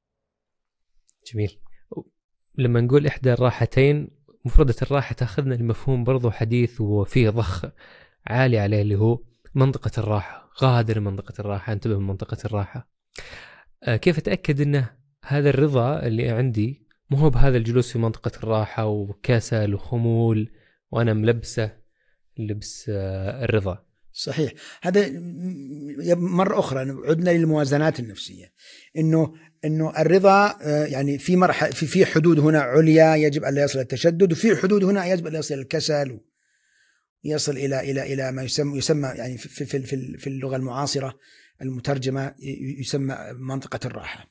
جميل. لما نقول إحدى الراحتين، مفردة الراحة تأخذنا المفهوم برضو حديث وفيه ضخ عالي عليه، اللي هو منطقة الراحة. غادر منطقة الراحة، انتبه من منطقة الراحة. آه كيف أتأكد أنه هذا الرضا اللي عندي مو هو بهذا الجلوس في منطقة الراحة وكسل وخمول وأنا ملبسة لبس آه الرضا؟ صحيح. هذا مرة أخرى عدنا للموازنات النفسية، إنه إنه الرضا يعني في مرحلة في في حدود هنا عليا يجب أن لا يصل التشدد، وفي حدود هنا يجب أن لا يصل الكسل، ويصل إلى إلى إلى ما يسمى يسمى يعني في في في في اللغة المعاصرة المترجمة يسمى منطقة الراحة.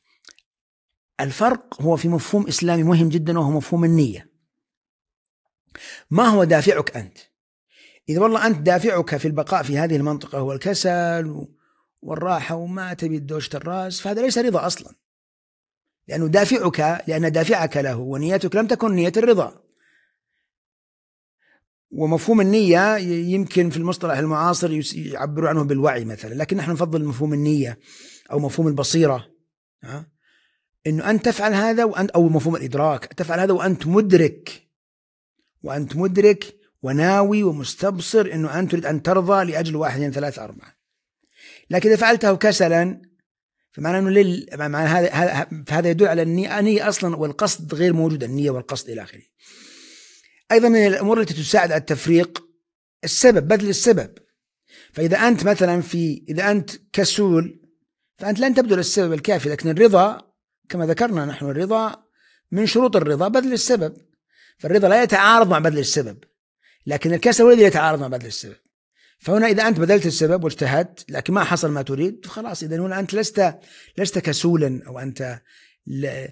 الفرق هو في مفهوم إسلامي مهم جدا، وهو مفهوم النية. ما هو دافعك أنت؟ إذا والله أنت دافعك في البقاء في هذه المنطقة هو الكسل والراحة وما تبي دوشة الرأس، فهذا ليس رضا أصلا، لأنه دافعك لأن دافعك له ونيتك لم تكن نية الرضا. ومفهوم النية يمكن في المصطلح المعاصر يعبروا عنه بالوعي مثلا، لكن نحن نفضل مفهوم النية أو مفهوم البصيرة، ها؟ إنه أنت تفعل هذا وأنت، أو مفهوم الإدراك، تفعل هذا وأنت مدرك، وأنت مدرك وناوي ومستبصر أنه أنت تريد أن ترضى لأجل واحد اثنين ثلاثة أربعة. لكن إذا فعلته كسلا فمعنى أنه لل... معنى هذا هذا يدل على النية النية أصلا والقصد غير موجود، النية والقصد إلى آخره. أيضا من الأمور التي تساعد على التفريق السبب، بذل السبب. فإذا أنت مثلا في إذا أنت كسول فأنت لن تبذل السبب الكافي، لكن الرضا كما ذكرنا نحن الرضا من شروط الرضا بذل السبب، فالرضا لا يتعارض مع بذل السبب، لكن الكسل هو الذي يتعارض مع بذل السبب. فهنا إذا أنت بذلت السبب واجتهدت لكن ما حصل ما تريد خلاص، إذا هنا أنت لست لست كسولا أو أنت ل...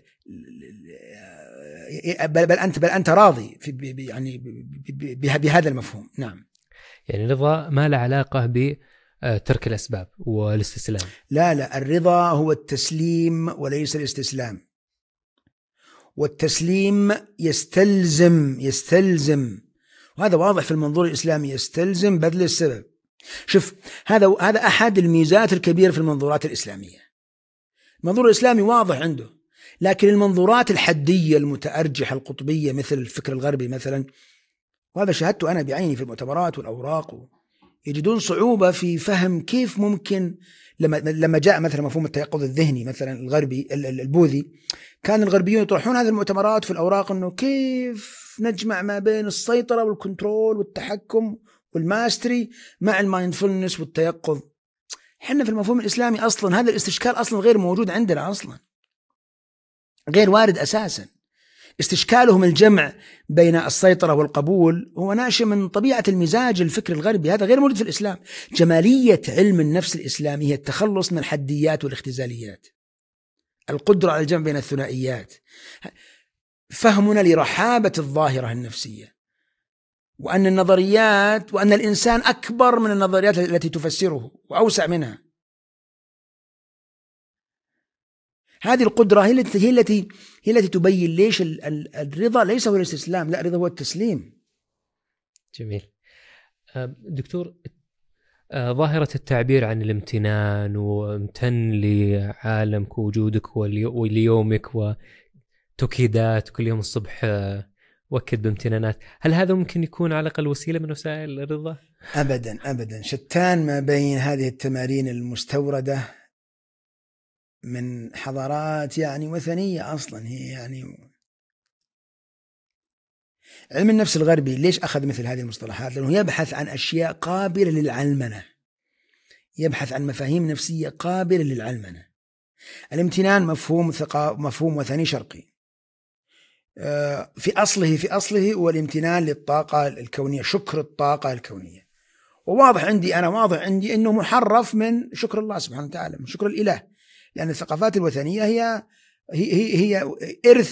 بل, بل أنت بل أنت راضي في يعني بهذا المفهوم. نعم. يعني الرضا ما له علاقة بترك الأسباب والاستسلام. لا لا، الرضا هو التسليم وليس الاستسلام. والتسليم يستلزم يستلزم وهذا واضح في المنظور الإسلامي، يستلزم بذل السبب. شوف هذا هذا أحد الميزات الكبيرة في المنظورات الإسلامية. المنظور الإسلامي واضح عنده، لكن المنظورات الحدية المتأرجحة القطبية مثل الفكر الغربي مثلا، وهذا شاهدته أنا بعيني في المؤتمرات والأوراق، يجدون صعوبة في فهم كيف ممكن لما لما جاء مثلا مفهوم التيقظ الذهني مثلا الغربي البوذي، كان الغربيون يطرحون هذه المؤتمرات في الأوراق أنه كيف نجمع ما بين السيطرة والكنترول والتحكم والماستري مع المايندفولنس والتيقظ. حنا في المفهوم الإسلامي أصلا هذا الاستشكال أصلا غير موجود عندنا، أصلا غير وارد أساسا. استشكالهم الجمع بين السيطرة والقبول هو ناشئ من طبيعة المزاج الفكر الغربي، هذا غير موجود في الإسلام. جمالية علم النفس الإسلامي هي التخلص من الحديات والاختزاليات، القدرة على الجمع بين الثنائيات، فهمنا لرحابة الظاهرة النفسية، وأن النظريات وأن الإنسان أكبر من النظريات التي تفسره وأوسع منها. هذه القدرة هي التي هي التي هي التي تبين ليش الرضا ليس هو الاستسلام، لا، الرضا هو التسليم. جميل. دكتور، ظاهرة التعبير عن الامتنان وامتن لعالمك ووجودك وليومك وتكيدات كل يوم الصبح وكد بامتنانات، هل هذا ممكن يكون على الأقل وسيلة من وسائل الرضا؟ أبدا أبدا، شتان ما بين هذه التمارين المستوردة من حضارات يعني وثنية أصلا. هي يعني علم النفس الغربي ليش أخذ مثل هذه المصطلحات؟ لأنه يبحث عن أشياء قابلة للعلمنة، يبحث عن مفاهيم نفسية قابلة للعلمنة. الامتنان مفهوم ثقافي، مفهوم وثني شرقي في أصله في أصله هو الامتنان للطاقة الكونية، شكر الطاقة الكونية. وواضح عندي أنا واضح عندي أنه محرف من شكر الله سبحانه وتعالى، من شكر الإله، لأن الثقافات الوثنية هي هي هي إرث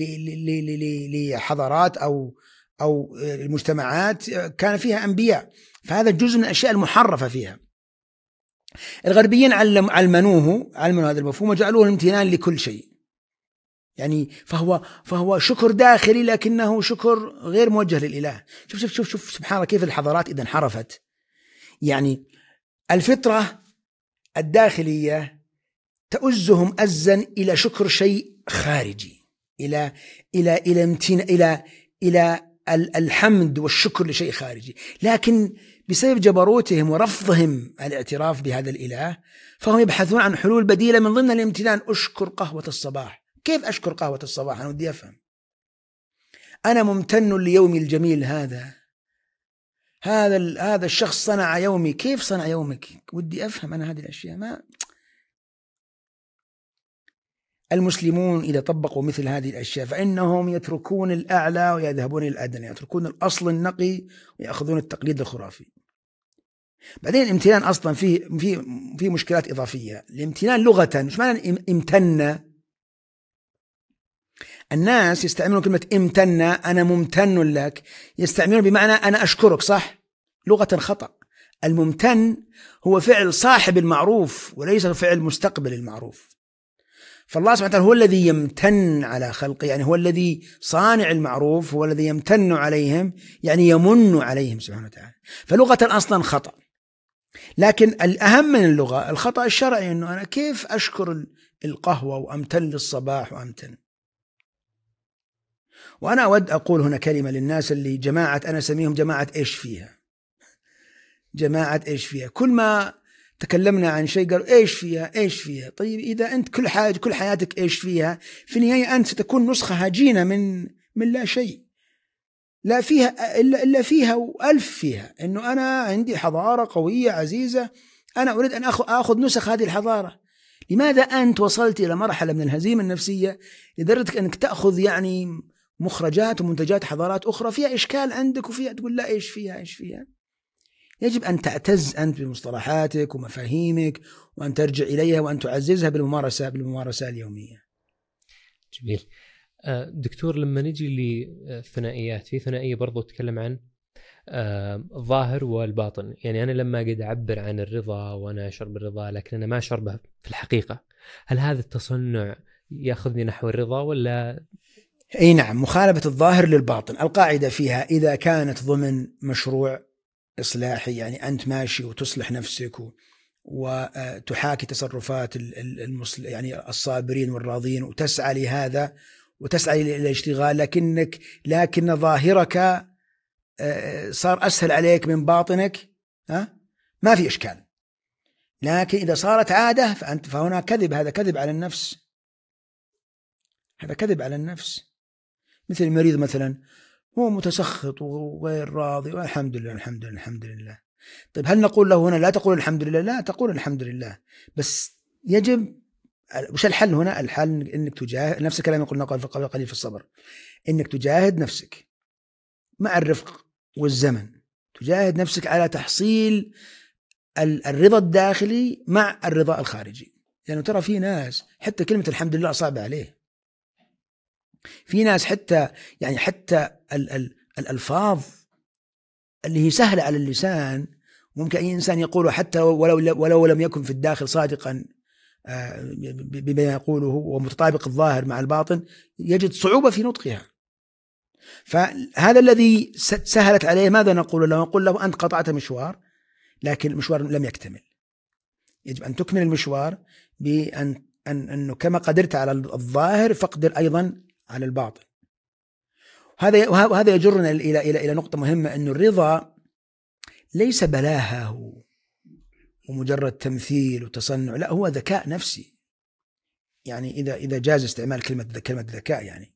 لحضارات أو أو المجتمعات كان فيها أنبياء، فهذا جزء من الأشياء المحرفة فيها. الغربيين علم علمنوه علمنوا هذا المفهوم وجعلوه الامتنان لكل شيء، يعني فهو فهو شكر داخلي لكنه شكر غير موجه للإله. شوف شوف شوف شوف سبحان الله كيف الحضارات إذا انحرفت. يعني الفطرة الداخلية تؤزهم أزا إلى شكر شيء خارجي، إلى إلى إلى امتن إلى إلى الحمد والشكر لشيء خارجي، لكن بسبب جبروتهم ورفضهم الاعتراف بهذا الإله فهم يبحثون عن حلول بديلة من ضمن الامتنان. أشكر قهوة الصباح. كيف أشكر قهوة الصباح؟ أنا ودي أفهم. أنا ممتن ليومي الجميل هذا، هذا هذا الشخص صنع يومي. كيف صنع يومك؟ ودي أفهم أنا هذه الأشياء. ما المسلمون إذا طبقوا مثل هذه الأشياء فإنهم يتركون الأعلى ويذهبون إلى الأدنى، يتركون الأصل النقي ويأخذون التقليد الخرافي. بعدين الامتنان أصلا فيه فيه فيه مشكلات إضافية. الامتنان لغة مش معنى امتن. الناس يستعملون كلمة امتن، أنا ممتن لك، يستعملون بمعنى أنا أشكرك، صح؟ لغة خطأ. الممتن هو فعل صاحب المعروف وليس فعل مستقبل المعروف. فالله سبحانه وتعالى هو الذي يمتن على خلقه، يعني هو الذي صانع المعروف، هو الذي يمتن عليهم، يعني يمن عليهم سبحانه وتعالى. فلغة أصلا خطأ. لكن الأهم من اللغة الخطأ الشرعي، أنه أنا كيف أشكر القهوة وأمتن للصباح وأمتن. وأنا أود أقول هنا كلمة للناس اللي جماعة، أنا أسميهم جماعة إيش فيها، جماعة إيش فيها. كل ما تكلمنا عن شيء قالوا إيش فيها إيش فيها. طيب إذا أنت كل حاجة كل حياتك إيش فيها، في النهاية أنت ستكون نسخة هجينة من من لا شيء، لا فيها إلا إلا فيها وألف فيها. إنه أنا عندي حضارة قوية عزيزة، أنا أريد أن أخذ أخذ نسخ هذه الحضارة. لماذا أنت وصلت إلى مرحلة من الهزيمة النفسية لدرجة أنك تأخذ يعني مخرجات ومنتجات حضارات أخرى فيها إشكال عندك وفيها تقول لا إيش فيها إيش فيها؟ يجب أن تعتز أنت بمصطلحاتك ومفاهيمك، وأن ترجع إليها وأن تعززها بالممارسة بالممارسة اليومية. جميل. دكتور، لما نجي للثنائيات، في ثنائية برضو تتكلم عن الظاهر والباطن. يعني أنا لما قد أعبر عن الرضا وأنا أشعر بالرضا لكن أنا ما أشعر به في الحقيقة، هل هذا التصنع يأخذني نحو الرضا ولا؟ أي نعم، مخالفة الظاهر للباطن. القاعدة فيها إذا كانت ضمن مشروع إصلاحي، يعني أنت ماشي وتصلح نفسك وتحاكي تصرفات المصل... يعني الصابرين والراضين، وتسعى لهذا وتسعى للاشتغال، لكنك لكن ظاهرك صار أسهل عليك من باطنك، ها؟ ما في إشكال. لكن إذا صارت عادة فأنت فهنا كذب، هذا كذب على النفس، هذا كذب على النفس. مثل المريض مثلا هو متسخط وغير راضي والحمد لله الحمد لله الحمد لله. طيب هل نقول له هنا لا تقول الحمد لله؟ لا، تقول الحمد لله، بس يجب. وش الحل هنا؟ الحل إنك تجاهد نفسك، كلام يقول نقل في قبل قليل في الصبر، إنك تجاهد نفسك مع الرفق والزمن، تجاهد نفسك على تحصيل الرضا الداخلي مع الرضا الخارجي. لأنه يعني ترى في ناس حتى كلمة الحمد لله صعبة عليه، في ناس حتى يعني حتى ال ال الألفاظ اللي هي سهلة على اللسان ممكن أي إنسان يقوله حتى ولو ولو لم يكن في الداخل صادقا بما يقوله ومتطابق الظاهر مع الباطن، يجد صعوبة في نطقها. فهذا الذي سهلت عليه ماذا نقول له؟ نقول له أنت قطعت مشوار لكن المشوار لم يكتمل، يجب أن تكمل المشوار بأن أن أنه كما قدرت على الظاهر فقدر أيضا على الباطن. هذا وهذا يجرنا إلى إلى إلى نقطة مهمة، أنه الرضا ليس بلاهة ومجرد تمثيل وتصنع، لا، هو ذكاء نفسي. يعني إذا إذا جاز استعمال كلمة كلمة ذكاء، يعني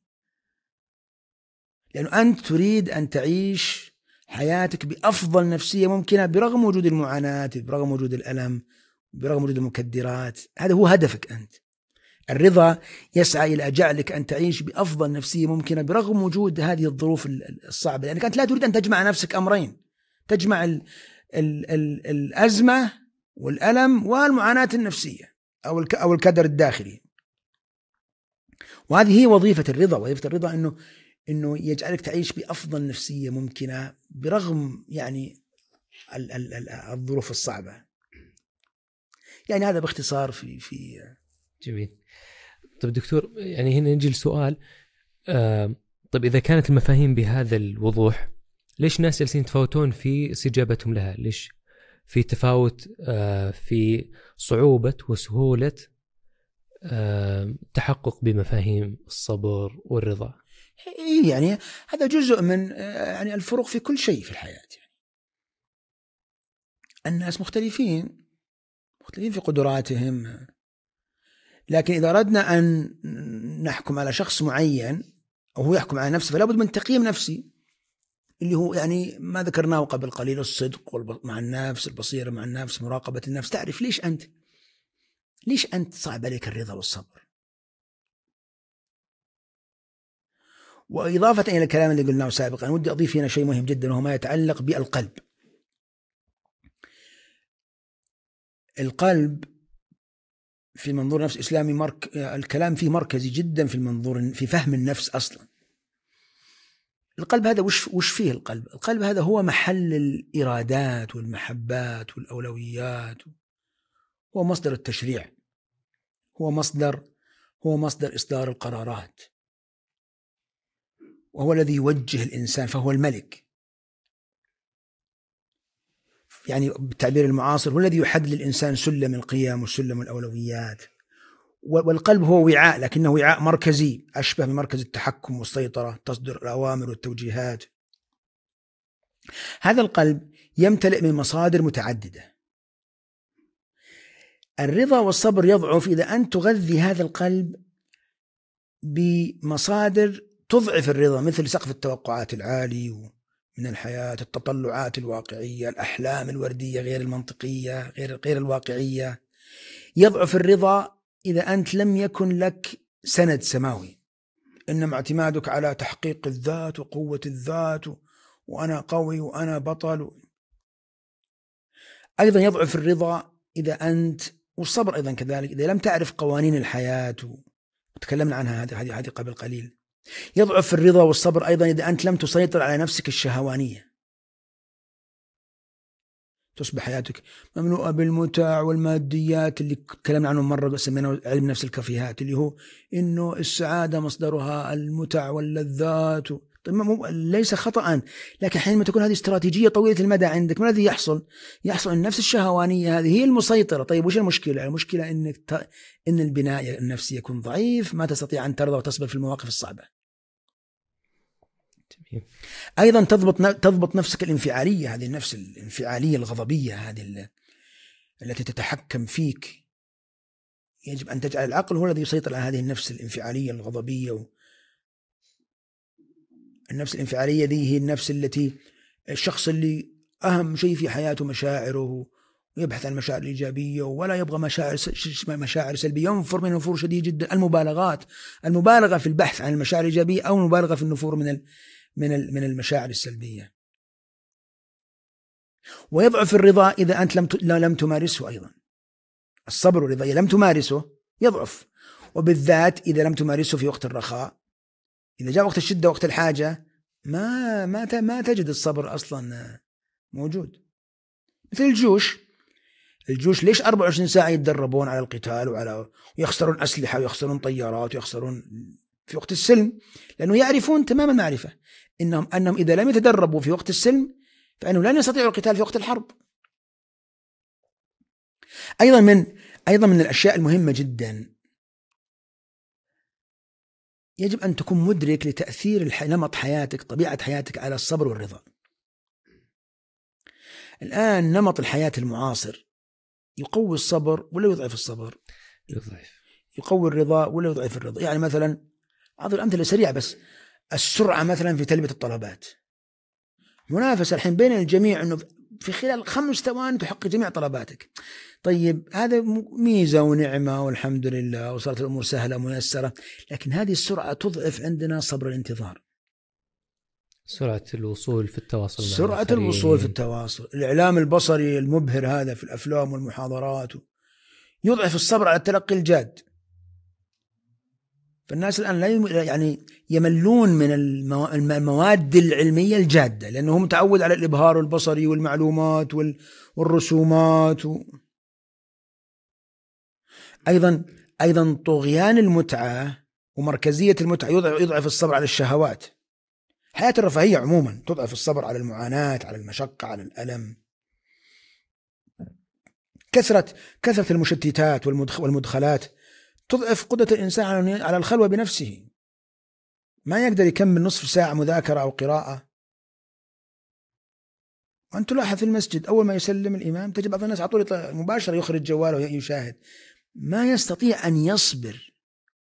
لأنه أنت تريد أن تعيش حياتك بأفضل نفسية ممكنة برغم وجود المعاناة، برغم وجود الألم، برغم وجود المكدرات. هذا هو هدفك أنت. الرضا يسعى إلى جعلك أن تعيش بأفضل نفسية ممكنة برغم وجود هذه الظروف الصعبة، لأنك أنت لا تريد أن تجمع نفسك أمرين، تجمع ال ال ال الأزمة والألم والمعاناة النفسية أو أو الكدر الداخلي. وهذه هي وظيفة الرضا. وظيفة الرضا إنه إنه يجعلك تعيش بأفضل نفسية ممكنة برغم يعني ال ال ال الظروف الصعبة. يعني هذا باختصار في في جميل. طيب دكتور، يعني هنا نجي لسؤال. آه طيب إذا كانت المفاهيم بهذا الوضوح، ليش الناس جالسين يتفاوتون في استجابتهم لها؟ ليش في تفاوت آه في صعوبة وسهولة آه تحقق بمفاهيم الصبر والرضا؟ يعني هذا جزء من يعني الفروق في كل شيء في الحياة. يعني الناس مختلفين مختلفين في قدراتهم، لكن إذا أردنا أن نحكم على شخص معين أو هو يحكم على نفسه فلا بد من تقييم نفسي، اللي هو يعني ما ذكرناه قبل قليل، الصدق مع النفس، البصيرة مع النفس، مراقبة النفس، تعرف ليش أنت ليش أنت صعب عليك الرضا والصبر. وإضافة إلى الكلام اللي قلناه سابقا، ودي أضيف هنا شيء مهم جدا وهو ما يتعلق بالقلب. القلب في منظور نفس إسلامي مرك... الكلام فيه مركزي جدا في المنظور في فهم النفس أصلا. القلب هذا وش وش فيه القلب؟ القلب هذا هو محل الإرادات والمحبات والأولويات، هو مصدر التشريع، هو مصدر هو مصدر إصدار القرارات، وهو الذي يوجه الإنسان، فهو الملك. يعني بالتعبير المعاصر هو الذي يحدد للإنسان سلم القيم وسلم الأولويات، والقلب هو وعاء، لكنه وعاء مركزي أشبه بمركز التحكم والسيطرة، تصدر الأوامر والتوجيهات. هذا القلب يمتلئ من مصادر متعددة. الرضا والصبر يضعف إذا أنت تغذي هذا القلب بمصادر تضعف الرضا، مثل سقف التوقعات العالي من الحياة، التطلعات الواقعية، الأحلام الوردية غير المنطقية غير غير الواقعية. يضعف الرضا إذا أنت لم يكن لك سند سماوي، إنما اعتمادك على تحقيق الذات وقوة الذات وأنا قوي وأنا بطل. أيضا يضعف الرضا إذا أنت، والصبر أيضا كذلك، إذا لم تعرف قوانين الحياة، وتكلمنا عنها هذه هذه قبل قليل. يضعف الرضا والصبر أيضا إذا أنت لم تسيطر على نفسك الشهوانية، تصبح حياتك مملوءة بالمتع والماديات اللي تكلمنا عنه مرة، سميناه علم نفس الكافيهات، اللي هو إنه السعادة مصدرها المتع واللذات. طيب ليس خطأ، لكن حينما تكون هذه استراتيجية طويلة المدى عندك، ما الذي يحصل؟ يحصل أن نفس الشهوانية هذه هي المسيطرة. طيب وش المشكلة؟ المشكلة إنك ت... إن البناء النفسي يكون ضعيف، ما تستطيع أن ترضى وتصبر في المواقف الصعبة. أيضا تضبط تضبط نفسك الانفعالية، هذه النفس الانفعالية الغضبية هذه التي تتحكم فيك. يجب أن تجعل العقل هو الذي يسيطر على هذه النفس الانفعالية الغضبية. النفس الانفعالية دي هي النفس التي الشخص اللي أهم شيء في حياته مشاعره، ويبحث عن المشاعر الإيجابية ولا يبغى مشاعر مشاعر سلبية، ينفر من نفور شديد جدا. المبالغات، المبالغة في البحث عن المشاعر الإيجابية أو المبالغة في النفور من ال من من المشاعر السلبية. ويضعف الرضا إذا أنت لم لم تمارسه. أيضا الصبر والرضا إذا لم تمارسه يضعف، وبالذات إذا لم تمارسه في وقت الرخاء. إذا جاء وقت الشدة وقت الحاجة ما ما ما تجد الصبر أصلا موجود. مثل الجيوش، الجيوش ليش أربعة وعشرين ساعة يتدربون على القتال وعلى ويخسرون أسلحة ويخسرون طيارات ويخسرون في وقت السلم؟ لأنه يعرفون تمام المعرفة إنهم أنهم إذا لم يتدربوا في وقت السلم فإنهم لن يستطيعوا القتال في وقت الحرب. أيضا من أيضا من الأشياء المهمة جدا، يجب أن تكون مدرك لتأثير نمط حياتك، طبيعة حياتك على الصبر والرضا. الآن نمط الحياة المعاصر يقوي الصبر ولا يضعف الصبر؟ يضعف. يقوي الرضا ولا يضعف الرضا؟ يعني مثلا أعطي أمثلة سريعة بس. السرعة مثلا في تلبية الطلبات، منافسة الحين بين الجميع أنه في خلال خمس ثواني تحقق جميع طلباتك. طيب هذا ميزة ونعمة والحمد لله وصارت الأمور سهلة ميسرة، لكن هذه السرعة تضعف عندنا صبر الانتظار. سرعة الوصول في التواصل، سرعة الوصول في التواصل، الإعلام البصري المبهر هذا في الأفلام والمحاضرات يضعف الصبر على التلقي الجاد. فالناس الآن لا يعني يملون من المواد العلمية الجادة، لأنه هم متعود على الإبهار البصري والمعلومات والرسومات. أيضا أيضا طغيان المتعة ومركزية المتعة يضعف الصبر على الشهوات. حياة الرفاهية عموما تضعف الصبر على المعاناة، على المشقة، على الألم. كثرة كثرة المشتتات والمدخلات تضعف قدرة الإنسان على الخلوة بنفسه، ما يقدر يكمل نصف ساعة مذاكرة أو قراءة. وأنت تلاحظ في المسجد أول ما يسلم الإمام تجد بعض الناس على طول مباشرة يخرج جواله ويشاهد، ما يستطيع أن يصبر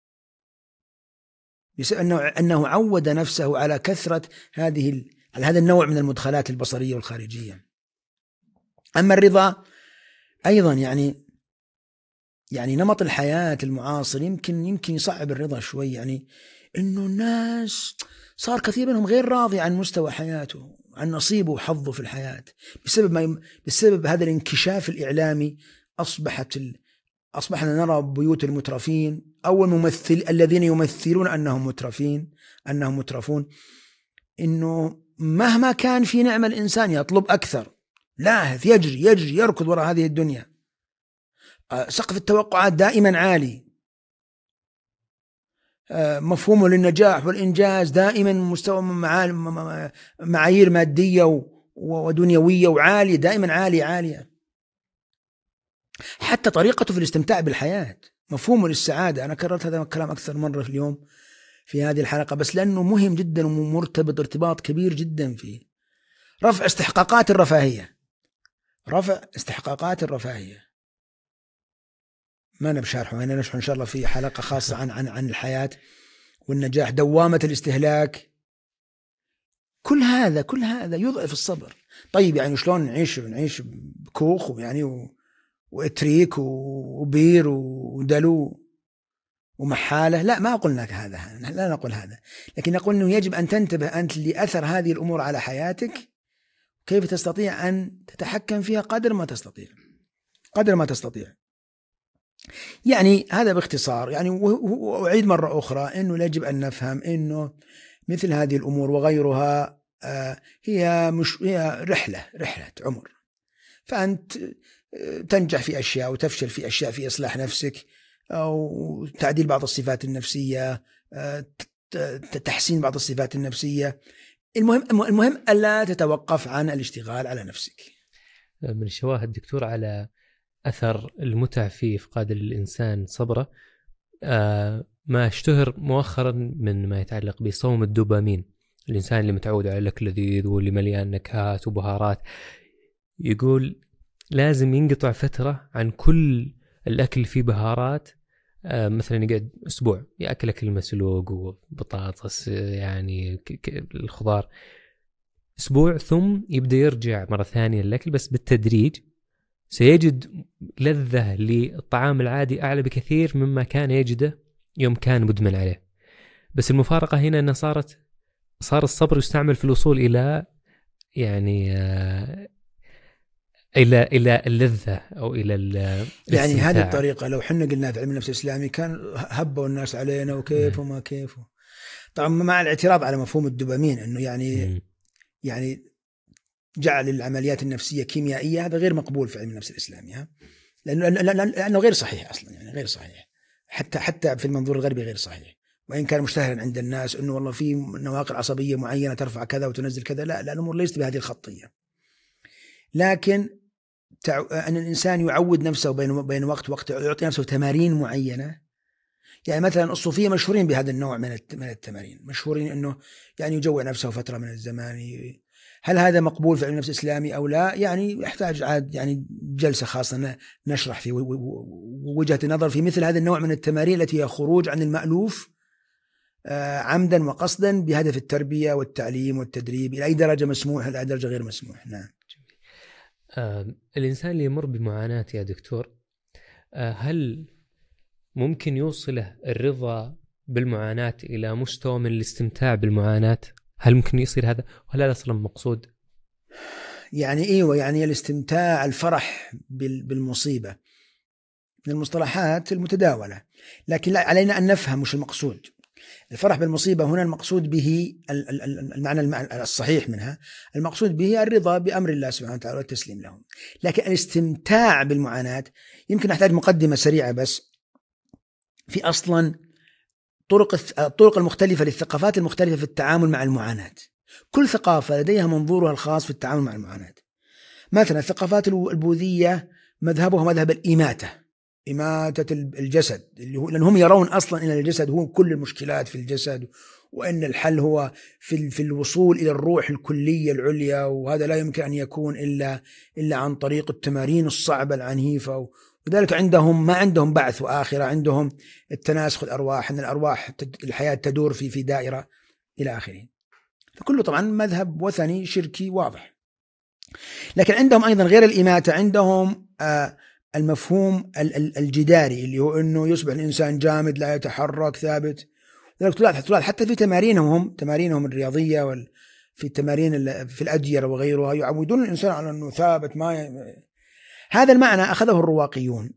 بسبب أنه أنه عود نفسه على كثرة هذه على هذا النوع من المدخلات البصرية والخارجية. أما الرضا أيضا يعني يعني نمط الحياة المعاصر يمكن يمكن يصعب الرضا شوي، يعني إنه الناس صار كثير منهم غير راضي عن مستوى حياته، عن نصيبه وحظه في الحياة، بسبب ما يم... بسبب هذا الانكشاف الإعلامي. أصبحت ال... أصبحنا نرى بيوت المترفين أو الممثل الذين يمثلون أنهم مترفين أنهم مترفون، إنه مهما كان في نعمة الإنسان يطلب أكثر، لاهث يجري يجري يركض وراء هذه الدنيا. سقف التوقعات دائما عالي، مفهومه للنجاح والإنجاز دائما مستوى معايير مادية ودنيوية وعالية، دائما عالية عالية. حتى طريقته في الاستمتاع بالحياة مفهوم للسعادة. أنا كررت هذا الكلام أكثر مرة في اليوم في هذه الحلقة، بس لأنه مهم جدا ومرتبط ارتباط كبير جدا فيه. رفع استحقاقات الرفاهية، رفع استحقاقات الرفاهية ما نبشرحه هنا، نشرح إن شاء الله في حلقة خاصة عن عن عن الحياة والنجاح. دوامة الاستهلاك، كل هذا كل هذا يضعف الصبر. طيب يعني شلون نعيش نعيش بكوخ ويعني و... وإتريك وبير ودلو ومحالة؟ لا، ما قلنا هذا، لا نقول هذا، لكن نقول أنه يجب أن تنتبه أنت لأثر هذه الأمور على حياتك، كيف تستطيع أن تتحكم فيها قدر ما تستطيع قدر ما تستطيع. يعني هذا باختصار. يعني وأعيد مرة أخرى أنه يجب أن نفهم أنه مثل هذه الأمور وغيرها هي مش هي رحلة رحلة عمر. فأنت تنجح في أشياء وتفشل في أشياء في إصلاح نفسك أو تعديل بعض الصفات النفسية، تحسين بعض الصفات النفسية. المهم المهم ألا تتوقف عن الاشتغال على نفسك. من الشواهد دكتور على أثر المتع في إفقاد الإنسان صبره ما اشتهر مؤخرا من ما يتعلق بصوم الدوبامين. الإنسان اللي متعود على الأكل لذيذ واللي مليان نكهات وبهارات، يقول لازم ينقطع فترة عن كل الأكل فيه بهارات، مثلا يقعد أسبوع يأكل أكل مسلوق وبطاطس يعني الخضار أسبوع، ثم يبدأ يرجع مرة ثانية للأكل بس بالتدريج. سيجد لذة للطعام العادي أعلى بكثير مما كان يجده يوم كان مدمن عليه. بس المفارقة هنا أنها صارت صار الصبر يستعمل في الوصول إلى يعني إلى إلى اللذة أو إلى يعني هذه الطريقة لو حنا قلنا في علم النفس الإسلامي كان هبوا الناس علينا وكيف وما كيف. طبعا مع الاعتراض على مفهوم الدوبامين أنه يعني م. يعني جعل العمليات النفسية كيميائية، هذا غير مقبول في علم النفس الإسلامي، ها؟ لأنه لأنه غير صحيح أصلا، يعني غير صحيح حتى حتى في المنظور الغربي غير صحيح، وإن كان مشتهرا عند الناس أنه والله في نواقل عصبية معينة ترفع كذا وتنزل كذا. لا لا، الأمور ليست بهذه الخطية. لكن تع... أن الإنسان يعود نفسه بين بين وقت وقت، يعطي نفسه تمارين معينة. يعني مثلا الصوفية مشهورين بهذا النوع من من التمارين، مشهورين أنه يعني يجوع نفسه فترة من الزمان. هل هذا مقبول في علم النفس الإسلامي أو لا؟ يعني يحتاج عاد يعني جلسة خاصة نشرح في وجهة النظر في مثل هذا النوع من التمارين التي هي خروج عن المألوف عمدا وقصدا بهدف التربية والتعليم والتدريب، إلى أي درجة مسموح إلى أي درجة غير مسموح. نعم. آه الإنسان اللي يمر بمعاناة يا دكتور، آه هل ممكن يوصله الرضا بالمعاناة إلى مستوى من الاستمتاع بالمعاناة؟ هل ممكن يصير هذا ولا لا أصلا مقصود؟ يعني إيوه، يعني الاستمتاع، الفرح بالمصيبة من المصطلحات المتداولة، لكن لا علينا أن نفهم مش المقصود. الفرح بالمصيبة هنا المقصود به المعنى الصحيح منها، المقصود به الرضا بأمر الله سبحانه وتعالى والتسليم له. لكن الاستمتاع بالمعاناة يمكن أحتاج مقدمة سريعة بس في أصلا طرق الطرق المختلفة للثقافات المختلفة في التعامل مع المعاناة. كل ثقافة لديها منظورها الخاص في التعامل مع المعاناة. مثلا الثقافات البوذية مذهبها مذهب الإماتة، إماتة الجسد، اللي هو لأنهم يرون أصلا أن الجسد هو كل المشكلات في الجسد، وأن الحل هو في في الوصول إلى الروح الكلية العليا، وهذا لا يمكن أن يكون إلا إلا عن طريق التمارين الصعبة العنيفة. وذلك عندهم ما عندهم بعث وآخرة، عندهم التناسخ الأرواح، أن الأرواح الحياة تدور في في دائرة إلى آخره. فكله طبعا مذهب وثني شركي واضح. لكن عندهم أيضا غير الإماتة، عندهم آه المفهوم الجداري اللي هو أنه يصبح الإنسان جامد لا يتحرك ثابت. لذلك تلاحظ حتى في تمارينهم تمارينهم الرياضية وال في التمارين في الأديرة وغيرها يعودون الإنسان على أنه ثابت. ما ي... هذا المعنى أخذه الرواقيون،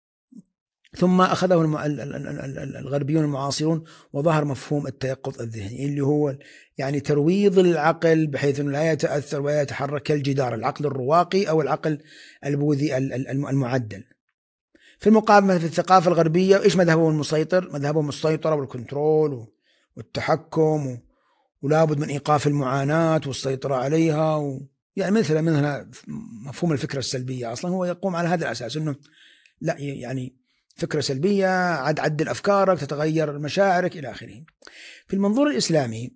ثم أخذه الغربيون المعاصرون، وظهر مفهوم التيقظ الذهني اللي هو يعني ترويض العقل بحيث أنه لا يتأثر ولا يتحرك كالجدار، العقل الرواقي أو العقل البوذي المعدل. في المقابل في الثقافة الغربية إيش مذهبهم المسيطر؟ مذهبهم السيطرة والكنترول والتحكم، ولابد من إيقاف المعاناة والسيطرة عليها، و يعني مثل منها مفهوم الفكرة السلبية أصلا هو يقوم على هذا الأساس، أنه لا يعني فكرة سلبية عد عدل أفكارك، تتغير مشاعرك إلى آخره. في المنظور الإسلامي،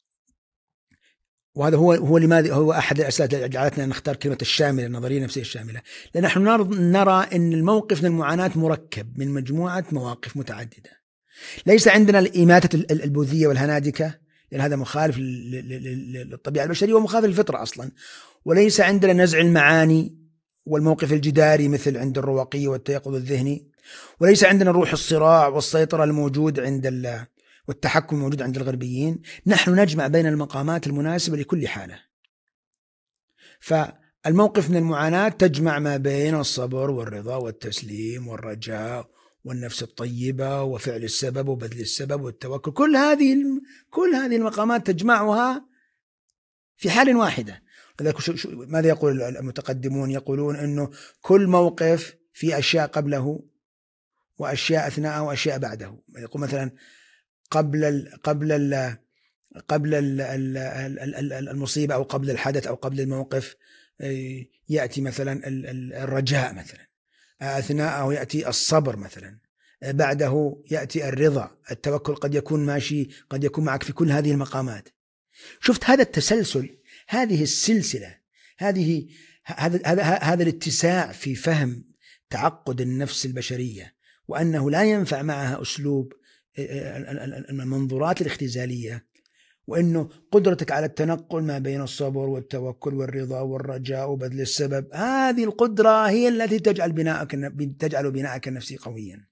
وهذا هو هو لماذا هو أحد الأسباب التي جعلتنا نختار كلمة الشاملة، النظرية النفسية الشاملة، لأن نحن نرى أن الموقف من المعاناة مركب من مجموعة مواقف متعددة. ليس عندنا الإماتة البوذية والهنادكة، لأن هذا مخالف للطبيعة البشرية ومخالف للفطرة أصلا. وليس عندنا نزع المعاني والموقف الجداري مثل عند الرواقية والتيقظ الذهني. وليس عندنا روح الصراع والسيطرة الموجود عند ال والتحكم الموجود عند الغربيين. نحن نجمع بين المقامات المناسبة لكل حالة. فالموقف من المعاناة تجمع ما بين الصبر والرضا والتسليم والرجاء والنفس الطيبة وفعل السبب وبذل السبب والتوكل. كل هذه كل هذه المقامات تجمعها في حال واحدة. ماذا يقول المتقدمون؟ يقولون أنه كل موقف في أشياء قبله وأشياء أثناءه وأشياء بعده. يقول مثلا قبل ال قبل ال قبل ال المصيبة أو قبل الحدث أو قبل الموقف يأتي مثلا الرجاء مثلا، أثناءه يأتي الصبر مثلا، بعده يأتي الرضا، التوكل قد يكون ماشي، قد يكون معك في كل هذه المقامات. شفت هذا التسلسل، هذه السلسلة، هذه هذا هذا هذا الاتساع في فهم تعقد النفس البشرية، وأنه لا ينفع معها أسلوب المنظورات الاختزالية، وأنه قدرتك على التنقل ما بين الصبر والتوكل والرضا والرجاء وبذل السبب، هذه القدرة هي التي تجعل بناءك تجعل بناءك النفسي قويا.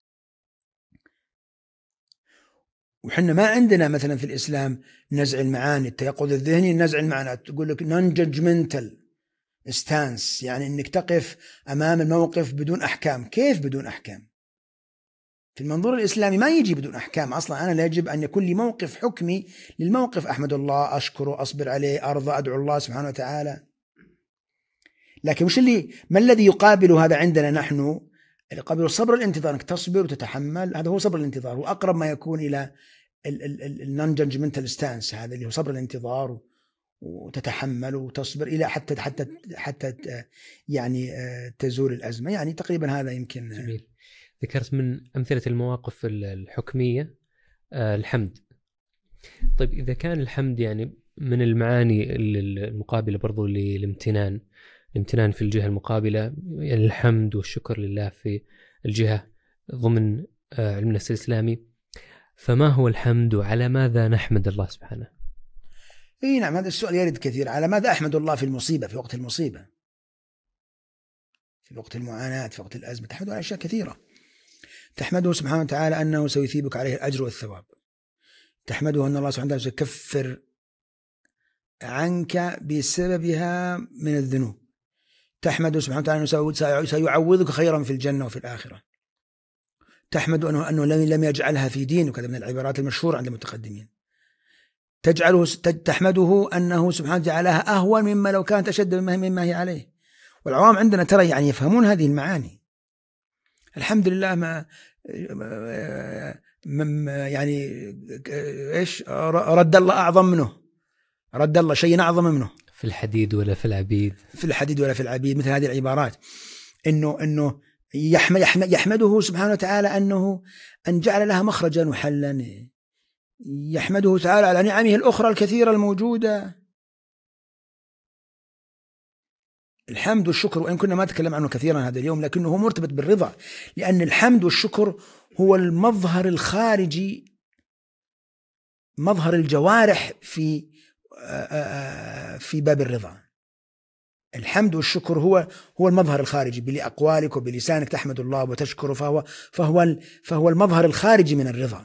وحنا ما عندنا مثلا في الإسلام نزع المعاني، التيقظ الذهني، نزع المعاني، تقول لك non judgmental stance، يعني أنك تقف أمام الموقف بدون أحكام. كيف بدون أحكام؟ في المنظور الإسلامي ما يجي بدون أحكام أصلا. أنا لا يجب أن يكون لي موقف حكمي للموقف، أحمد الله، أشكره، أصبر عليه، أرضى، أدعو الله سبحانه وتعالى. لكن مش اللي ما الذي يقابل هذا عندنا نحن؟ يقابل الصبر الانتظار، أنك تصبر وتتحمل، هذا هو صبر الانتظار، وأقرب ما يكون إلى النون جادجمنتال ستانس، هذا اللي هو صبر الانتظار، وتتحمل وتصبر إلى حتى حتى حتى يعني تزول الأزمة. يعني تقريبا هذا يمكن. جميل. ذكرت من أمثلة المواقف الحكمية الحمد. طيب إذا كان الحمد يعني من المعاني المقابلة برضو للامتنان، الامتنان في الجهة المقابلة، يعني الحمد والشكر لله في الجهة ضمن علم النفس الإسلامي، فما هو الحمد وعلى ماذا نحمد الله سبحانه؟ اي نعم، هذا السؤال يرد كثير. على ماذا أحمد الله في المصيبة، في وقت المصيبة، في وقت المعاناة، في وقت الأزمة؟ تحمده على أشياء كثيرة. تحمده سبحانه وتعالى أنه سيثيبك عليه الأجر والثواب. تحمده أن الله سبحانه وتعالى سيكفر عنك بسببها من الذنوب. تحمده سبحانه وتعالى أنه سيعوضك خيرا في الجنة وفي الآخرة. تحمد أنه, أنه لم يجعلها في دينك، هذا من العبارات المشهورة عند المتقدمين. تجعله تحمده أنه سبحانه جعلها أهون مما لو كانت أشد مما هي عليه. والعوام عندنا ترى يعني يفهمون هذه المعاني. الحمد لله ما يعني إيش رد الله أعظم منه، رد الله شيء أعظم منه في الحديد ولا في العبيد، في الحديد ولا في العبيد، مثل هذه العبارات. إنه إنه يحمد يحمد يحمده سبحانه وتعالى أنه أن جعل لها مخرجا وحلا. يحمده تعالى على نعمه الأخرى الكثيرة الموجودة. الحمد والشكر، وإن كنا ما نتكلم عنه كثيرا هذا اليوم، لكنه هو مرتبط بالرضا، لأن الحمد والشكر هو المظهر الخارجي، مظهر الجوارح في في باب الرضا. الحمد والشكر هو هو المظهر الخارجي، بأقوالك وبلسانك تحمد الله وتشكره، فهو فهو فهو المظهر الخارجي من الرضا.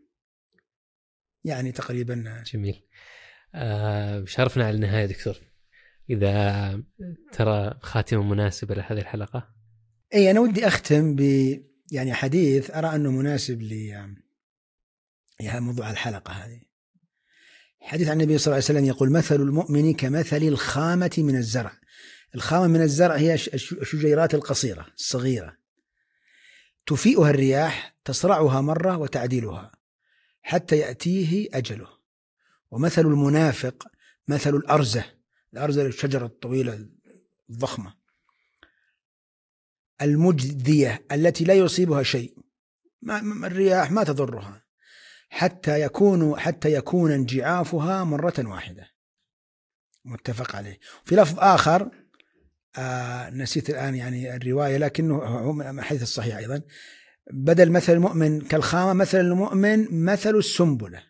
يعني تقريبا. جميل. آه شرفنا على النهاية دكتور، إذا ترى خاتمة مناسبة لهذه الحلقة. أي أنا ودي أختم ب يعني حديث أرى أنه مناسب ل موضوع الحلقة هذه. حديث عن النبي صلى الله عليه وسلم يقول: مثل المؤمن كمثل الخامة من الزرع. الخامة من الزرع هي الشجيرات القصيرة الصغيرة، تفيئها الرياح، تصرعها مرة وتعديلها حتى يأتيه أجله. ومثل المنافق مثل الأرزة. الأرزة الشجرة الطويلة الضخمة، المجدية التي لا يصيبها شيء، ما الرياح ما تضرها، حتى يكون حتى يكون انجعافها مرة واحدة. متفق عليه. في لفظ آخر آه نسيت الآن يعني الرواية، لكنه هو حديث الصحيح أيضا، بدل مثل المؤمن كالخامة مثل المؤمن مثل السنبلة.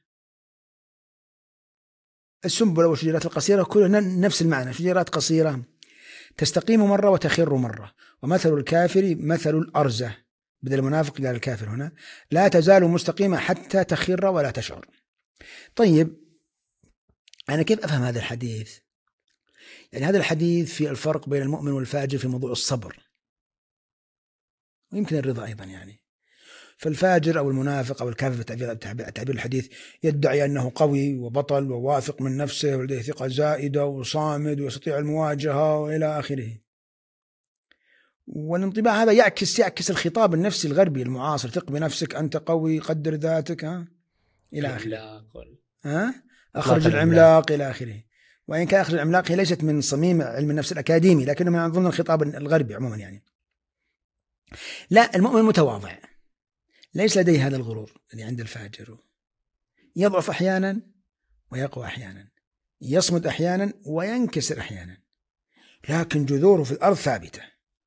السنبلة والشجيرات القصيرة كلها نفس المعنى، شجيرات قصيرة تستقيم مرة وتخر مرة. ومثل الكافر مثل الأرزة، بدل المنافق قال الكافر هنا، لا تزال مستقيمة حتى تخر ولا تشعر. طيب أنا كيف أفهم هذا الحديث؟ يعني هذا الحديث في الفرق بين المؤمن والفاجر في موضوع الصبر، ويمكن الرضا أيضا. يعني فالفاجر أو المنافق أو الكافر تعبير الحديث يدعي أنه قوي وبطل وواثق من نفسه ولديه ثقة زائدة وصامد ويستطيع المواجهة وإلى آخره. والانطباع هذا يعكس يعكس الخطاب النفسي الغربي المعاصر، ثق بنفسك، أنت قوي، قدر ذاتك، ها إلى آخره، ها أخرج العملاق إلى آخره. وإن كان أخرج العملاق هي ليست من صميم علم النفس الأكاديمي، لكنه من ضمن الخطاب الغربي عموما. يعني لا، المؤمن متواضع، ليس لديه هذا الغرور اللي عند الفاجر، يضعف أحيانا ويقوى أحيانا، يصمد أحيانا وينكسر أحيانا، لكن جذوره في الأرض ثابتة.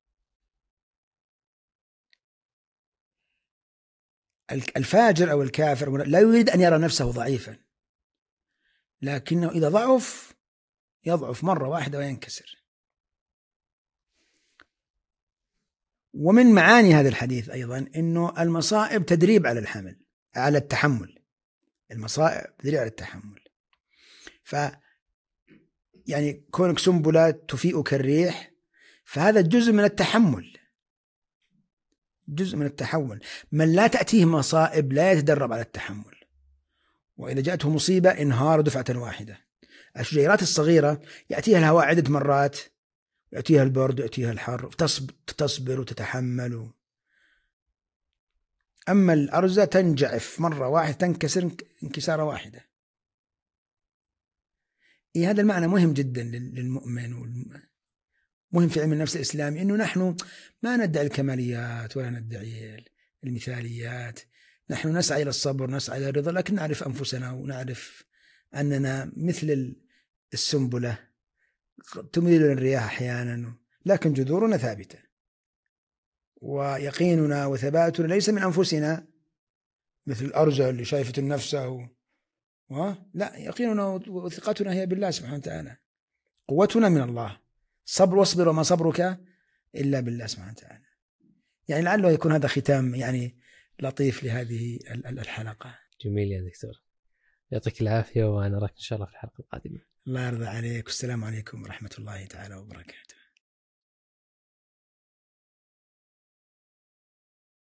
الفاجر أو الكافر لا يريد أن يرى نفسه ضعيفا، لكنه إذا ضعف يضعف مرة واحدة وينكسر. ومن معاني هذا الحديث أيضا أنه المصائب تدريب على الحمل، على التحمل. المصائب تدريب على التحمل. ف يعني كونك سنبلة تفيئك الريح، فهذا جزء من التحمل، جزء من التحمل. من لا تأتيه مصائب لا يتدرب على التحمل، وإذا جاءته مصيبة انهار دفعة واحدة. الشجيرات الصغيرة يأتيها الهواء عدة مرات، يأتيها البرد، يأتيها الحر، تصبر وتتحمل. أما الأرزة تنجعف مرة واحدة، تنكسر انكسارة واحدة. إيه هذا المعنى مهم جدا للمؤمن، مهم في علم النفس الإسلامي، إنه نحن ما ندعي الكماليات ولا ندعي المثاليات. نحن نسعى إلى الصبر، نسعى إلى الرضا، لكن نعرف أنفسنا ونعرف أننا مثل السنبلة تميل الرياح أحيانا، لكن جذورنا ثابتة، ويقيننا وثباتنا ليس من أنفسنا مثل الأرجل اللي شايفة النفس و... و... لا، يقيننا وثقتنا هي بالله سبحانه وتعالى، قوتنا من الله. صبر واصبر وما صبرك إلا بالله سبحانه وتعالى. يعني لعله يكون هذا ختام يعني لطيف لهذه الحلقة. جميل يا دكتور، يعطيك العافية، وأنا أراك إن شاء الله في الحلقة القادمة. الله يرضى عليك، والسلام عليكم ورحمة الله تعالى وبركاته.